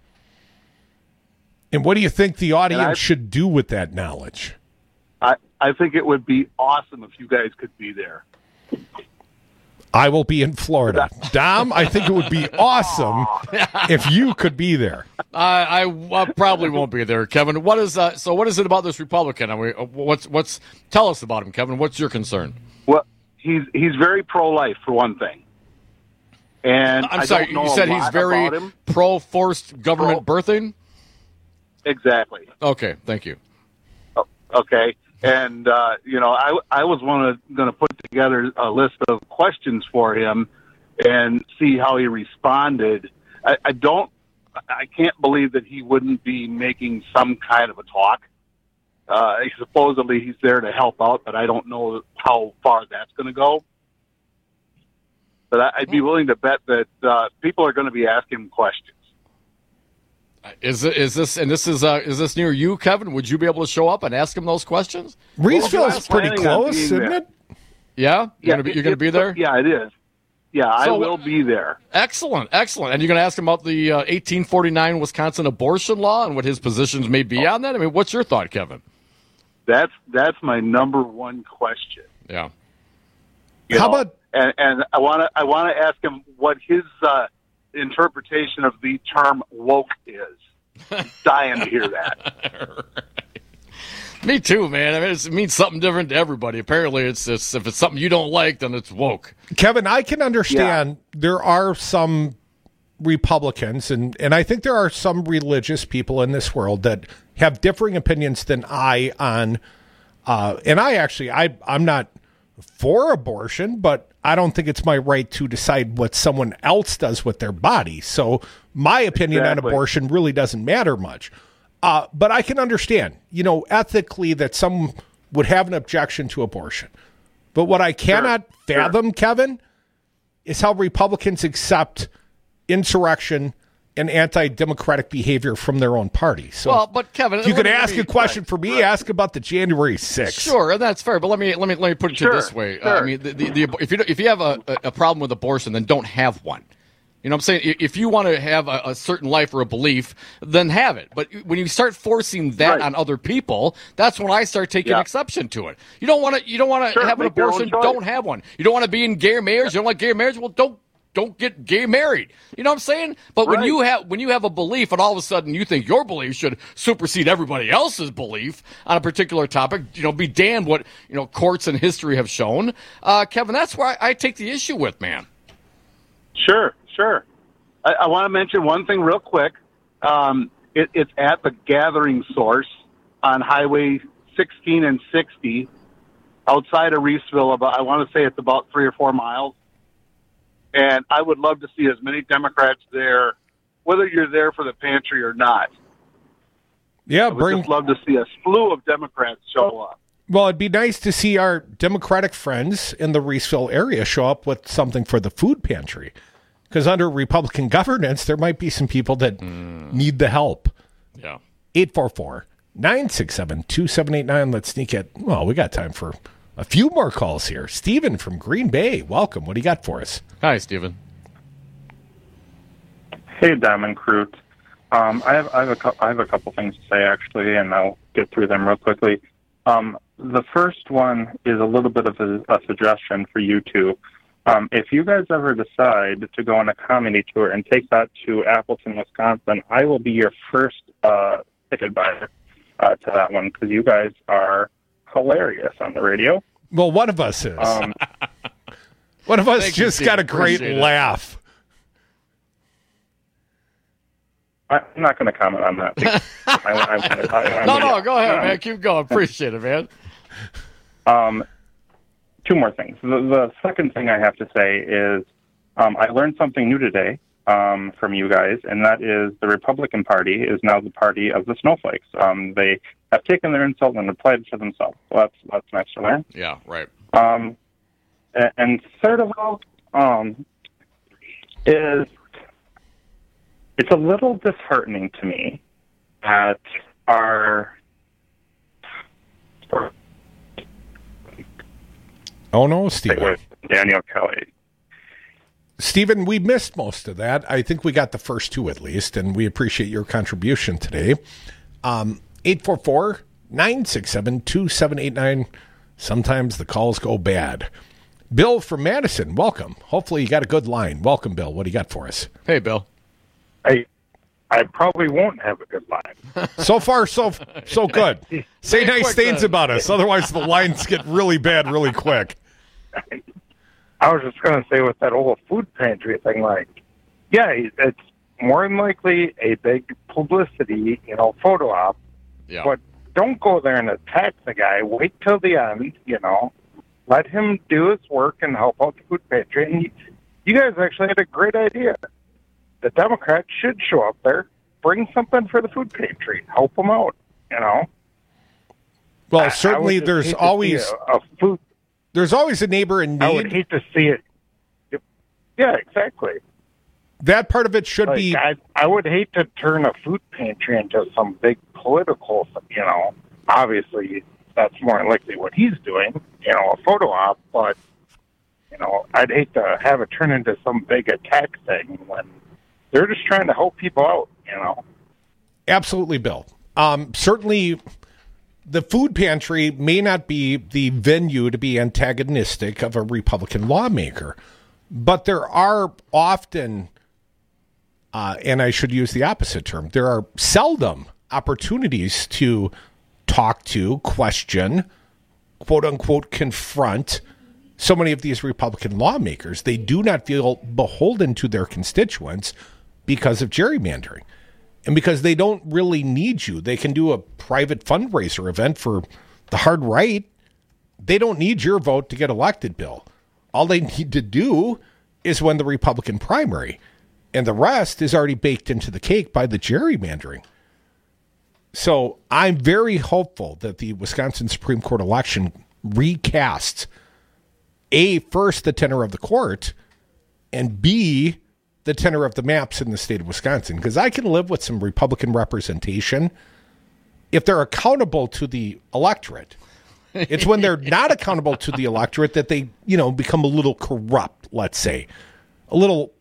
And what do you think the audience I- should do with that knowledge? I, I think it would be awesome if you guys could be there. I will be in Florida. Dom, I think it would be awesome if you could be there. I, I, I probably won't be there, Kevin. What is uh, so? What is it about this Republican? I mean, what's what's? Tell us about him, Kevin. What's your concern? Well, he's he's very pro-life for one thing, and I'm I sorry, don't know you said a he's lot very about him. pro forced government birthing. Exactly. Okay, thank you. Okay, and uh, you know, I I was one going to put together a list of questions for him and see how he responded. I, I don't. I can't believe that he wouldn't be making some kind of a talk. Uh, supposedly he's there to help out, but I don't know how far that's going to go. But I, I'd be willing to bet that uh, people are going to be asking him questions. Is it, is this and this is uh, is this near you, Kevin? Would you be able to show up and ask him those questions? Reeseville's pretty planning on close, being isn't there. it? Yeah, you're gonna be, you're going to be there. Yeah, it is. Yeah, I So- will be there. Excellent, excellent. And you're going to ask him about the uh, eighteen forty-nine Wisconsin abortion law and what his positions may be on that. I mean, what's your thought, Kevin? That's that's my number one question. Yeah. You How know? about And, and I want to I want to ask him what his uh, interpretation of the term woke is. I'm dying to hear that. Me too, man. I mean, it's, it means something different to everybody. Apparently, it's just, if it's something you don't like, then it's woke. Kevin, I can understand yeah. there are some Republicans, and, and I think there are some religious people in this world that have differing opinions than I on, uh, and I actually, I, I'm not for abortion, but I don't think it's my right to decide what someone else does with their body. So my opinion exactly. on abortion really doesn't matter much. Uh, but I can understand, you know, ethically that some would have an objection to abortion. But what I cannot sure. fathom, sure. Kevin, is how Republicans accept insurrection and anti-democratic behavior from their own party. So, well, but Kevin, if you could ask me, a question right, for me, right. ask about the January sixth. Sure, and that's fair. But let me let me let me put it sure, to this way. Sure. Uh, I mean, the, the, the, if you if you have a, a problem with abortion, then don't have one. You know what I'm saying? If you want to have a, a certain life or a belief, then have it. But when you start forcing that right. on other people, that's when I start taking yeah. exception to it. You don't want to. You don't want to sure, have an abortion. Don't have one. You don't want to be in gay marriage. You don't like gay marriage. Well, don't don't get gay married. You know what I'm saying? But right. when you have when you have a belief, and all of a sudden you think your belief should supersede everybody else's belief on a particular topic, you know, be damned what you know courts and history have shown, uh, Kevin. That's where I, I take the issue with, man. Sure. Sure. I, I want to mention one thing real quick. Um, it, it's at the gathering source on Highway sixteen and sixty outside of Reeseville. About, I want to say it's about three or four miles. And I would love to see as many Democrats there, whether you're there for the pantry or not. Yeah, I would bring. just love to see a slew of Democrats show up. Well, it'd be nice to see our Democratic friends in the Reeseville area show up with something for the food pantry. Because under Republican governance, there might be some people that mm. need the help. Yeah. eight four four, nine six seven, two seven eight nine. Let's sneak it. Well, we got time for a few more calls here. Stephen from Green Bay, welcome. What do you got for us? Hi, Stephen. Hey, Diamond Crew. Um, I have I have a I have a couple things to say actually, and I'll get through them real quickly. Um, the first one is a little bit of a, a suggestion for you two. Um, if you guys ever decide to go on a comedy tour and take that to Appleton, Wisconsin, I will be your first uh, ticket buyer uh, to that one because you guys are hilarious on the radio. Well, one of us is. Um, one of us just you, got a great laugh. I'm not going to comment on that. I, I, I, I, no, no, go ahead, man. Keep going. Appreciate it, man. Um. Two more things. The, the second thing I have to say is um, I learned something new today um, from you guys, and that is the Republican Party is now the party of the snowflakes. Um, they have taken their insult and applied it to themselves. Well, that's that's nice to learn. Yeah, right. Um, and, and third of all, um, is it's a little disheartening to me that our Oh, no, Stephen. Daniel Kelly. Stephen, we missed most of that. I think we got the first two at least, and we appreciate your contribution today. Um, eight four four, nine six seven, two seven eight nine. Sometimes the calls go bad. Bill from Madison, welcome. Hopefully you got a good line. Welcome, Bill. What do you got for us? Hey, Bill. I I probably won't have a good line. So far, so so good. Say nice things then. about us. Otherwise, the lines get really bad really quick. I was just going to say with that whole food pantry thing, like, yeah, it's more than likely a big publicity, you know, photo op. Yeah. But don't go there and attack the guy. Wait till the end, you know. Let him do his work and help out the food pantry. And you, you guys actually had a great idea. The Democrats should show up there, bring something for the food pantry, help them out, you know. Well, certainly there's always a, a food. There's always a neighbor in need. I would hate to see it. Yeah, exactly. That part of it should like, be. I, I would hate to turn a food pantry into some big political, you know. Obviously, that's more than likely what he's doing, you know, a photo op. But, you know, I'd hate to have it turn into some big attack thing when they're just trying to help people out, you know. Absolutely, Bill. Um, certainly, the food pantry may not be the venue to be antagonistic of a Republican lawmaker, but there are often Uh, and I should use the opposite term. There are seldom opportunities to talk to, question, quote unquote, confront so many of these Republican lawmakers. They do not feel beholden to their constituents because of gerrymandering and because they don't really need you. They can do a private fundraiser event for the hard right. They don't need your vote to get elected, Bill. All they need to do is win the Republican primary. And the rest is already baked into the cake by the gerrymandering. So I'm very hopeful that the Wisconsin Supreme Court election recasts, A, first, the tenor of the court, and B, the tenor of the maps in the state of Wisconsin. Because I can live with some Republican representation if they're accountable to the electorate. It's when they're not accountable to the electorate that they, you know, become a little corrupt, let's say. A little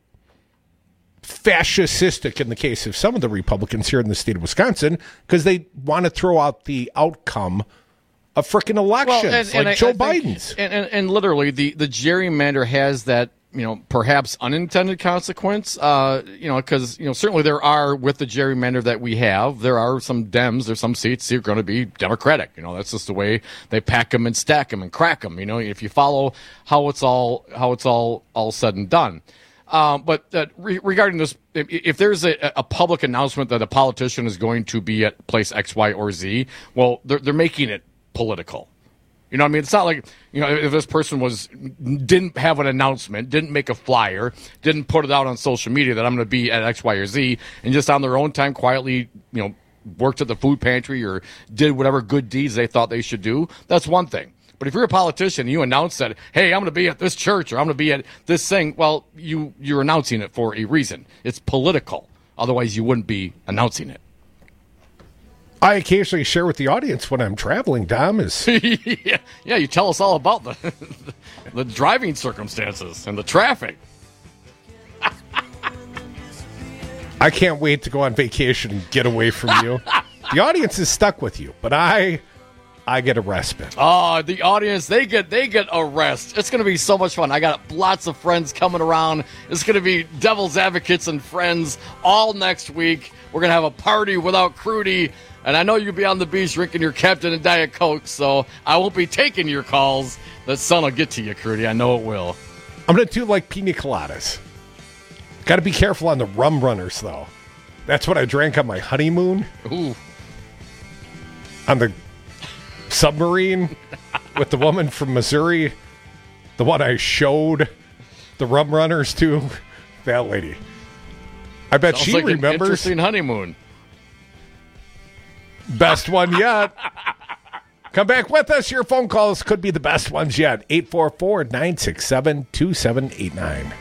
fascistic in the case of some of the Republicans here in the state of Wisconsin, because they want to throw out the outcome of frickin' elections, well, and, like and Joe I, I Biden's. Think, and, and, and literally, the, the gerrymander has that, you know, perhaps unintended consequence, uh, you know, because, you know, certainly there are, with the gerrymander that we have, there are some Dems, there's some seats that are going to be Democratic. You know, that's just the way they pack them and stack them and crack them. You know, if you follow how it's all, how it's all, all said and done. Um, but uh, re- regarding this, if, if there's a, a public announcement that a politician is going to be at place X, Y, or Z, well, they're, they're making it political. You know what I mean? It's not like, you know, if this person was didn't have an announcement, didn't make a flyer, didn't put it out on social media that I'm going to be at X, Y, or Z, and just on their own time quietly, you know, worked at the food pantry or did whatever good deeds they thought they should do, that's one thing. But if you're a politician and you announce that, hey, I'm going to be at this church or I'm going to be at this thing, well, you, you're announcing it for a reason. It's political. Otherwise, you wouldn't be announcing it. I occasionally share with the audience when I'm traveling, Dom. Is yeah, yeah, you tell us all about the, the driving circumstances and the traffic. I can't wait to go on vacation and get away from you. The audience is stuck with you, but I... I get a respite. Oh, the audience, they get they get a rest. It's going to be so much fun. I got lots of friends coming around. It's going to be Devil's Advocates and friends all next week. We're going to have a party without Crudy. And I know you'll be on the beach drinking your Captain and Diet Coke, so I won't be taking your calls. The sun will get to you, Crudy. I know it will. I'm going to do like pina coladas. Got to be careful on the rum runners, though. That's what I drank on my honeymoon. Ooh. On the submarine with the woman from Missouri, the one I showed the rum runners to, that lady. I bet Sounds she like remembers. An interesting honeymoon. Best one yet. Come back with us. Your phone calls could be the best ones yet. eight four four, nine six seven, two seven eight nine.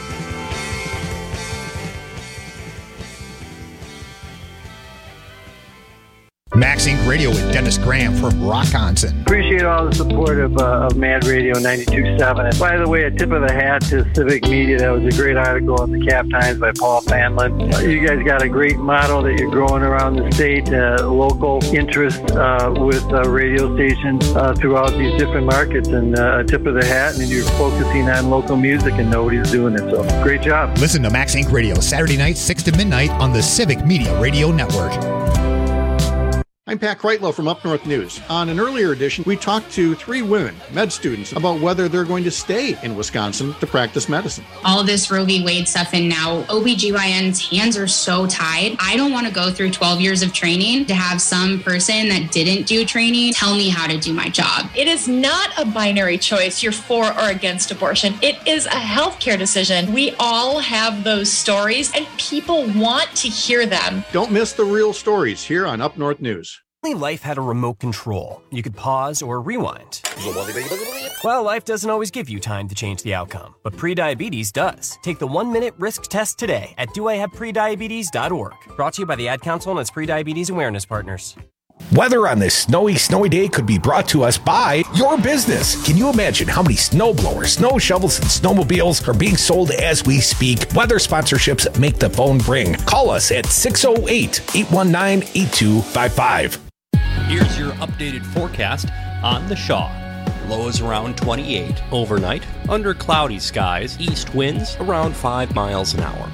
Max Inc Radio with Dennis Graham from Rockonson. Appreciate all the support of, uh, of Mad Radio ninety-two point seven. And by the way, a tip of the hat to Civic Media. That was a great article in the Cap Times by Paul Fanlin. You guys got a great model that you're growing around the state, uh, local interest uh, with uh, radio stations uh, throughout these different markets. And uh, a tip of the hat, and you're focusing on local music, and nobody's doing it. So great job. Listen to Max Inc Radio Saturday nights, six to midnight on the Civic Media Radio Network. I'm Pat Kreitlow from Up North News. On an earlier edition, we talked to three women, med students, about whether they're going to stay in Wisconsin to practice medicine. All this Roe v. Wade stuff, and now O B G Y N's hands are so tied. I don't want to go through twelve years of training to have some person that didn't do training tell me how to do my job. It is not a binary choice, you're for or against abortion. It is a healthcare decision. We all have those stories, and people want to hear them. Don't miss the real stories here on Up North News. Life had a remote control. You could pause or rewind. Well, life doesn't always give you time to change the outcome, but prediabetes does. Take the one-minute risk test today at do I have prediabetes dot org. Brought to you by the Ad Council and its prediabetes awareness partners. Weather on this snowy, snowy day could be brought to us by your business. Can you imagine how many snow blowers, snow shovels, and snowmobiles are being sold as we speak? Weather sponsorships make the phone ring. Call us at six oh eight, eight one nine, eight two five five. Here's your updated forecast on the Shaw. Lows around twenty-eight overnight. Under cloudy skies, east winds around five miles an hour.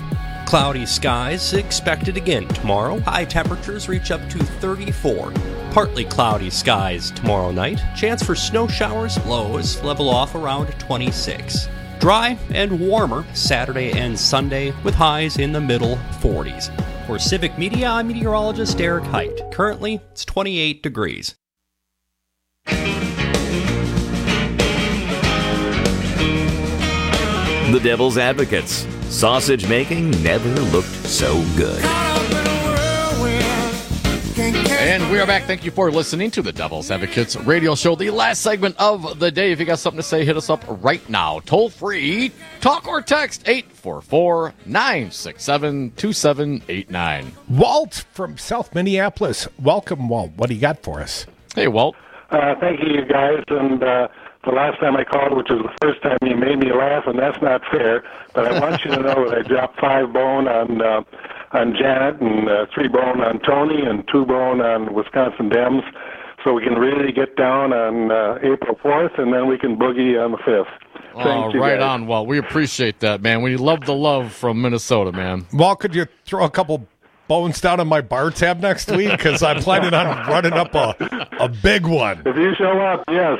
Cloudy skies expected again tomorrow. High temperatures reach up to thirty-four. Partly cloudy skies tomorrow night. Chance for snow showers, lows level off around twenty-six. Dry and warmer Saturday and Sunday with highs in the middle forties. For Civic Media, I'm meteorologist Eric Height. Currently, it's twenty-eight degrees. The Devil's Advocates. Sausage making never looked so good. And we are back. Thank you for listening to the Devil's Advocates radio show. The last segment of the day. If you got something to say, hit us up right now. Toll free, talk or text eight four four, nine six seven, two seven eight nine. Walt from South Minneapolis. Welcome, Walt. What do you got for us? Hey, Walt. Uh, thank you, you guys. And uh, the last time I called, which was the first time, you made me laugh, and that's not fair. But I want you to know that I dropped five bone on uh, on Janet, and uh, three bone on Tony, and two bone on Wisconsin Dems, so we can really get down on uh, April fourth, and then we can boogie on the fifth. Oh, right on, Walt. We appreciate that, man. We love the love from Minnesota, man. Walt, could you throw a couple bones down on my bar tab next week? Because I'm planning on running up a, a big one. If you show up, yes.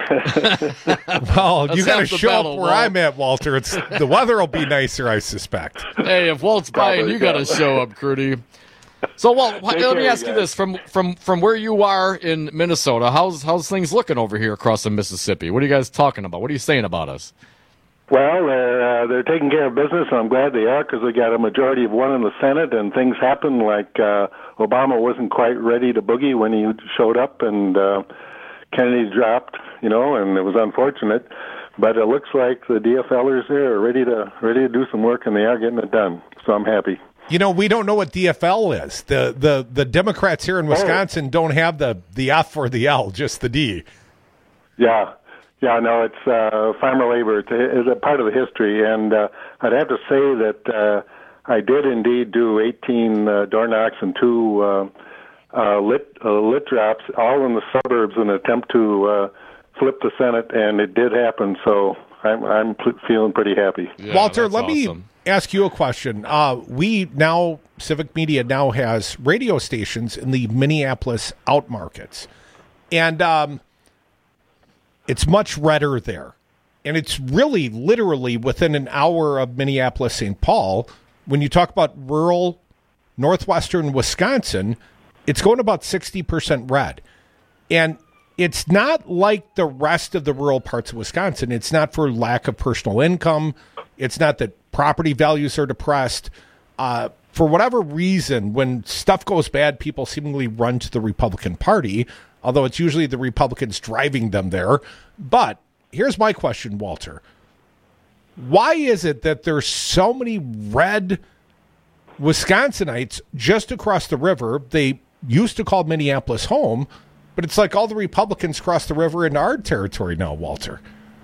Well, Let's you got to have the show battle, up where Walt. I'm at, Walter. It's the weather will be nicer, I suspect. Hey, if Walt's buying, you got to show up, Crudy. So, Walt, wh- Take let care, me ask you you guys. this: from from from where you are in Minnesota, how's how's things looking over here across the Mississippi? What are you guys talking about? What are you saying about us? Well, they're uh, they're taking care of business, and I'm glad they are, because they got a majority of one in the Senate, and things happen like uh, Obama wasn't quite ready to boogie when he showed up, and uh, Kennedy dropped, you know, and it was unfortunate. But it looks like the D F Lers there are ready to ready to do some work, and they are getting it done. So I'm happy. You know, we don't know what D F L is. The the the Democrats here in Wisconsin don't have the the F or the L, just the D. Yeah. Yeah, no, it's uh, farmer labor. It's a, it's a part of the history, and uh, I'd have to say that uh, I did indeed do eighteen uh, door knocks and two uh, uh, lit uh, lit drops, all in the suburbs, in an attempt to uh, flip the Senate, and it did happen. So I'm I'm pl- feeling pretty happy. Yeah, Walter, that's let awesome. me ask you a question. Uh, we now, Civic Media now has radio stations in the Minneapolis outmarkets. And um, it's much redder there. And it's really literally within an hour of Minneapolis, Saint Paul. When you talk about rural northwestern Wisconsin, it's going about sixty percent red. And it's not like the rest of the rural parts of Wisconsin. It's not for lack of personal income. It's not that property values are depressed. Uh, for whatever reason, when stuff goes bad, people seemingly run to the Republican Party, although it's usually the Republicans driving them there. But here's my question, Walter. Why is it that there's so many red Wisconsinites just across the river? They used to call Minneapolis home, but it's like all the Republicans cross the river into our territory now, Walter.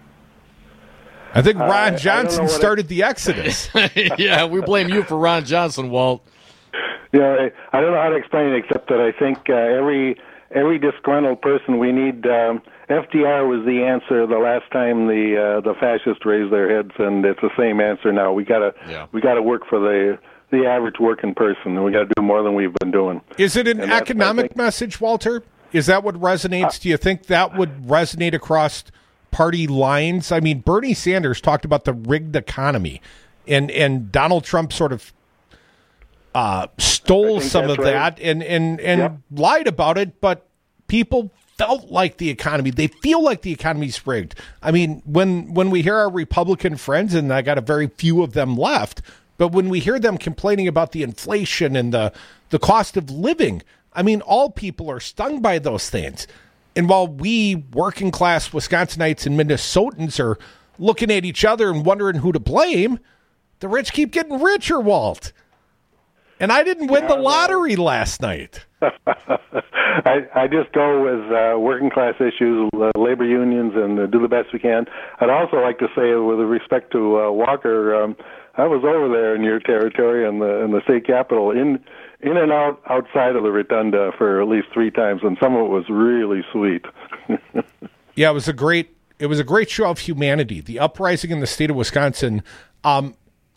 I think Ron Uh, I don't know Johnson what started the exodus. Yeah, we blame you for Ron Johnson, Walt. You know, I, I don't know how to explain it, except that I think uh, every every disgruntled person we need. Um, F D R was the answer the last time the uh, the fascists raised their heads, and it's the same answer now. We gotta Yeah. we gotta work for the the average working person, and we gotta do more than we've been doing. Is it an And that's, I economic think- message, Walter? Is that what resonates? Do you think that would resonate across party lines? I mean, Bernie Sanders talked about the rigged economy, and, and Donald Trump sort of uh, stole think some of that's right. that and, and, and Yep. lied about it, but people felt like the economy, they feel like the economy's rigged. I mean, when when we hear our Republican friends, and I got a very few of them left, but when we hear them complaining about the inflation and the, the cost of living, I mean, all people are stung by those things. And while we working class Wisconsinites and Minnesotans are looking at each other and wondering who to blame, the rich keep getting richer, Walt. And I didn't win the lottery last night. I, I just go with uh, working class issues, uh, labor unions, and uh, do the best we can. I'd also like to say, with respect to uh, Walker, um, I was over there in your territory in the in the state capitol, in in and out outside of the rotunda for at least three times, and some of it was really sweet. Yeah, it was a great it was a great show of humanity. The uprising in the state of Wisconsin. Um,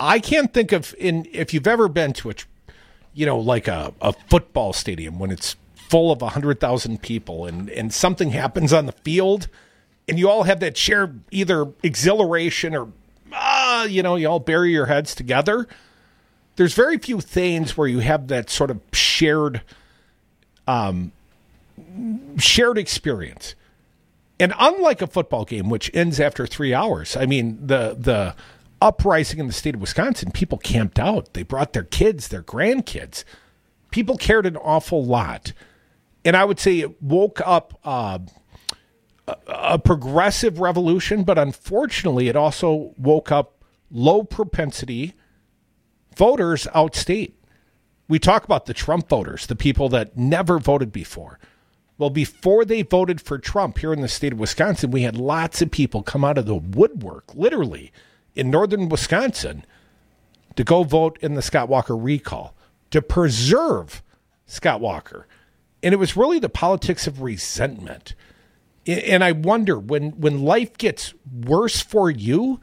I can't think of, in if you've ever been to a, you know, like a, a football stadium when it's full of one hundred thousand people and, and something happens on the field and you all have that shared either exhilaration or, uh, you know, you all bury your heads together. There's very few things where you have that sort of shared, um, shared experience. And unlike a football game, which ends after three hours, I mean, the the uprising in the state of Wisconsin, people camped out. They brought their kids, their grandkids. People cared an awful lot. And I would say it woke up uh, a, a progressive revolution, but unfortunately it also woke up low propensity voters outstate. We talk about the Trump voters, the people that never voted before. Well, before they voted for Trump here in the state of Wisconsin, we had lots of people come out of the woodwork, literally, in northern Wisconsin to go vote in the Scott Walker recall, to preserve Scott Walker. And it was really the politics of resentment. And I wonder, when, when life gets worse for you,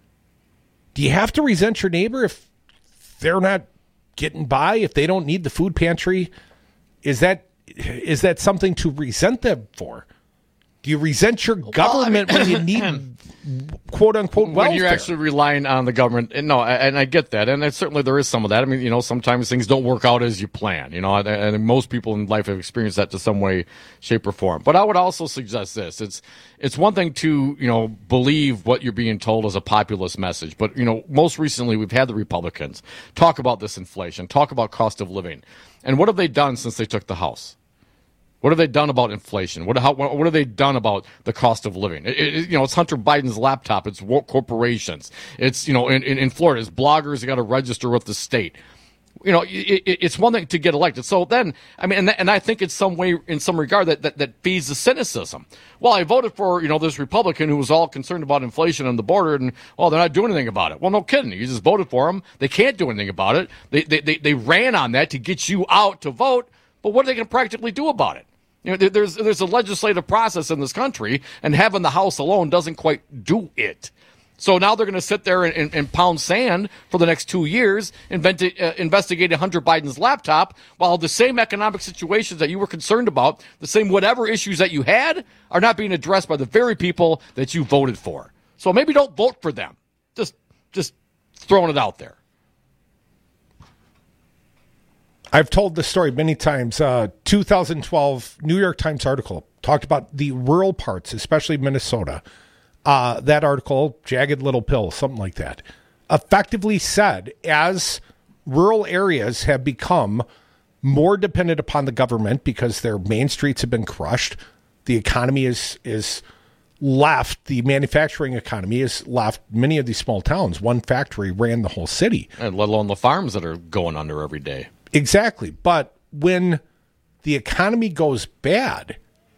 do you have to resent your neighbor if they're not getting by, if they don't need the food pantry? Is that is that something to resent them for? Do you resent your government well, I mean, when you need quote unquote welfare? When you're actually relying on the government, and no, and I get that, and certainly there is some of that. I mean, you know, sometimes things don't work out as you plan, you know, and, and most people in life have experienced that to some way, shape, or form. But I would also suggest this: it's it's one thing to, you know, believe what you're being told as a populist message, but you know, most recently we've had the Republicans talk about this inflation, talk about cost of living, and what have they done since they took the House? What have they done about inflation? What how, what have they done about the cost of living? It, it, you know, it's Hunter Biden's laptop. It's corporations. It's, you know, in, in, in Florida, it's bloggers. You got to register with the state. You know, it, it, it's one thing to get elected. So then, I mean, and, and I think it's some way, in some regard, that, that that feeds the cynicism. Well, I voted for, you know, this Republican who was all concerned about inflation on the border, and well, they're not doing anything about it. Well, no kidding. You just voted for them. They can't do anything about it. They they they, they ran on that to get you out to vote. But what are they going to practically do about it? You know, there's there's a legislative process in this country, and having the House alone doesn't quite do it. So now they're going to sit there and, and, and pound sand for the next two years, invent, uh, investigating Hunter Biden's laptop, while the same economic situations that you were concerned about, the same whatever issues that you had, are not being addressed by the very people that you voted for. So maybe don't vote for them. Just just throwing it out there. I've told this story many times. Uh, two thousand twelve New York Times article talked about the rural parts, especially Minnesota. Uh, that article, Jagged Little Pill, something like that, effectively said as rural areas have become more dependent upon the government because their main streets have been crushed, the economy is is left, the manufacturing economy is left many of these small towns. One factory ran the whole city. And let alone the farms that are going under every day. Exactly. But when the economy goes bad,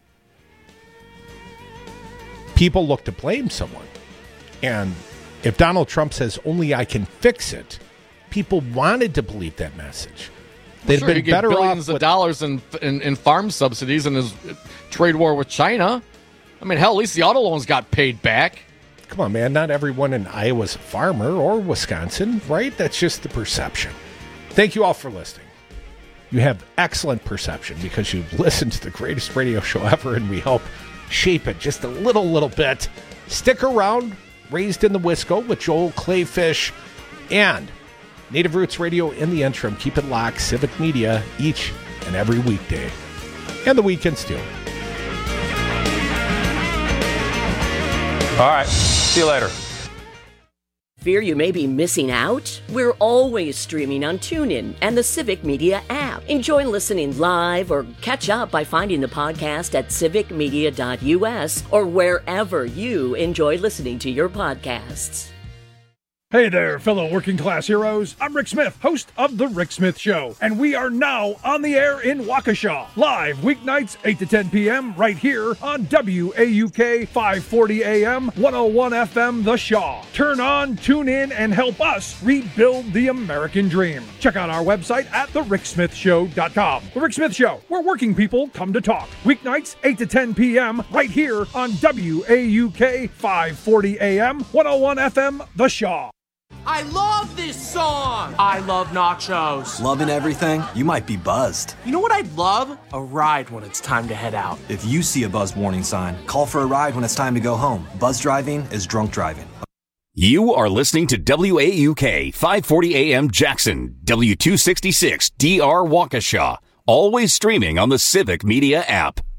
people look to blame someone. And if Donald Trump says, only I can fix it, people wanted to believe that message. They'd sure, been better billions off of with dollars in, in in farm subsidies and his trade war with China. I mean, hell, at least the auto loans got paid back. Come on, man. Not everyone in Iowa's a farmer or Wisconsin, right? That's just the perception. Thank you all for listening. You have excellent perception because you've listened to the greatest radio show ever, and we help shape it just a little, little bit. Stick around. Raised in the Wisco with Joel Clayfish and Native Roots Radio in the interim. Keep it locked. Civic Media each and every weekday. And the weekends too. All right. See you later. Fear you may be missing out? We're always streaming on TuneIn and the Civic Media app. Enjoy listening live or catch up by finding the podcast at civic media dot u s or wherever you enjoy listening to your podcasts. Hey there, fellow working class heroes. I'm Rick Smith, host of The Rick Smith Show, and we are now on the air in Waukesha, live weeknights eight to ten p.m. right here on W A U K five forty A M, one oh one F M The Shaw. Turn on, tune in, and help us rebuild the American dream. Check out our website at the rick smith show dot com. The Rick Smith Show, where working people come to talk. Weeknights eight to ten p.m. right here on W A U K five forty A M, one oh one F M The Shaw. I love this song. I love nachos. Loving everything? You might be buzzed. You know what I'd love? A ride when it's time to head out. If you see a buzzed warning sign, call for a ride when it's time to go home. Buzz driving is drunk driving. You are listening to W A U K five forty A M Jackson, W two sixty-six D R Waukesha, always streaming on the Civic Media app.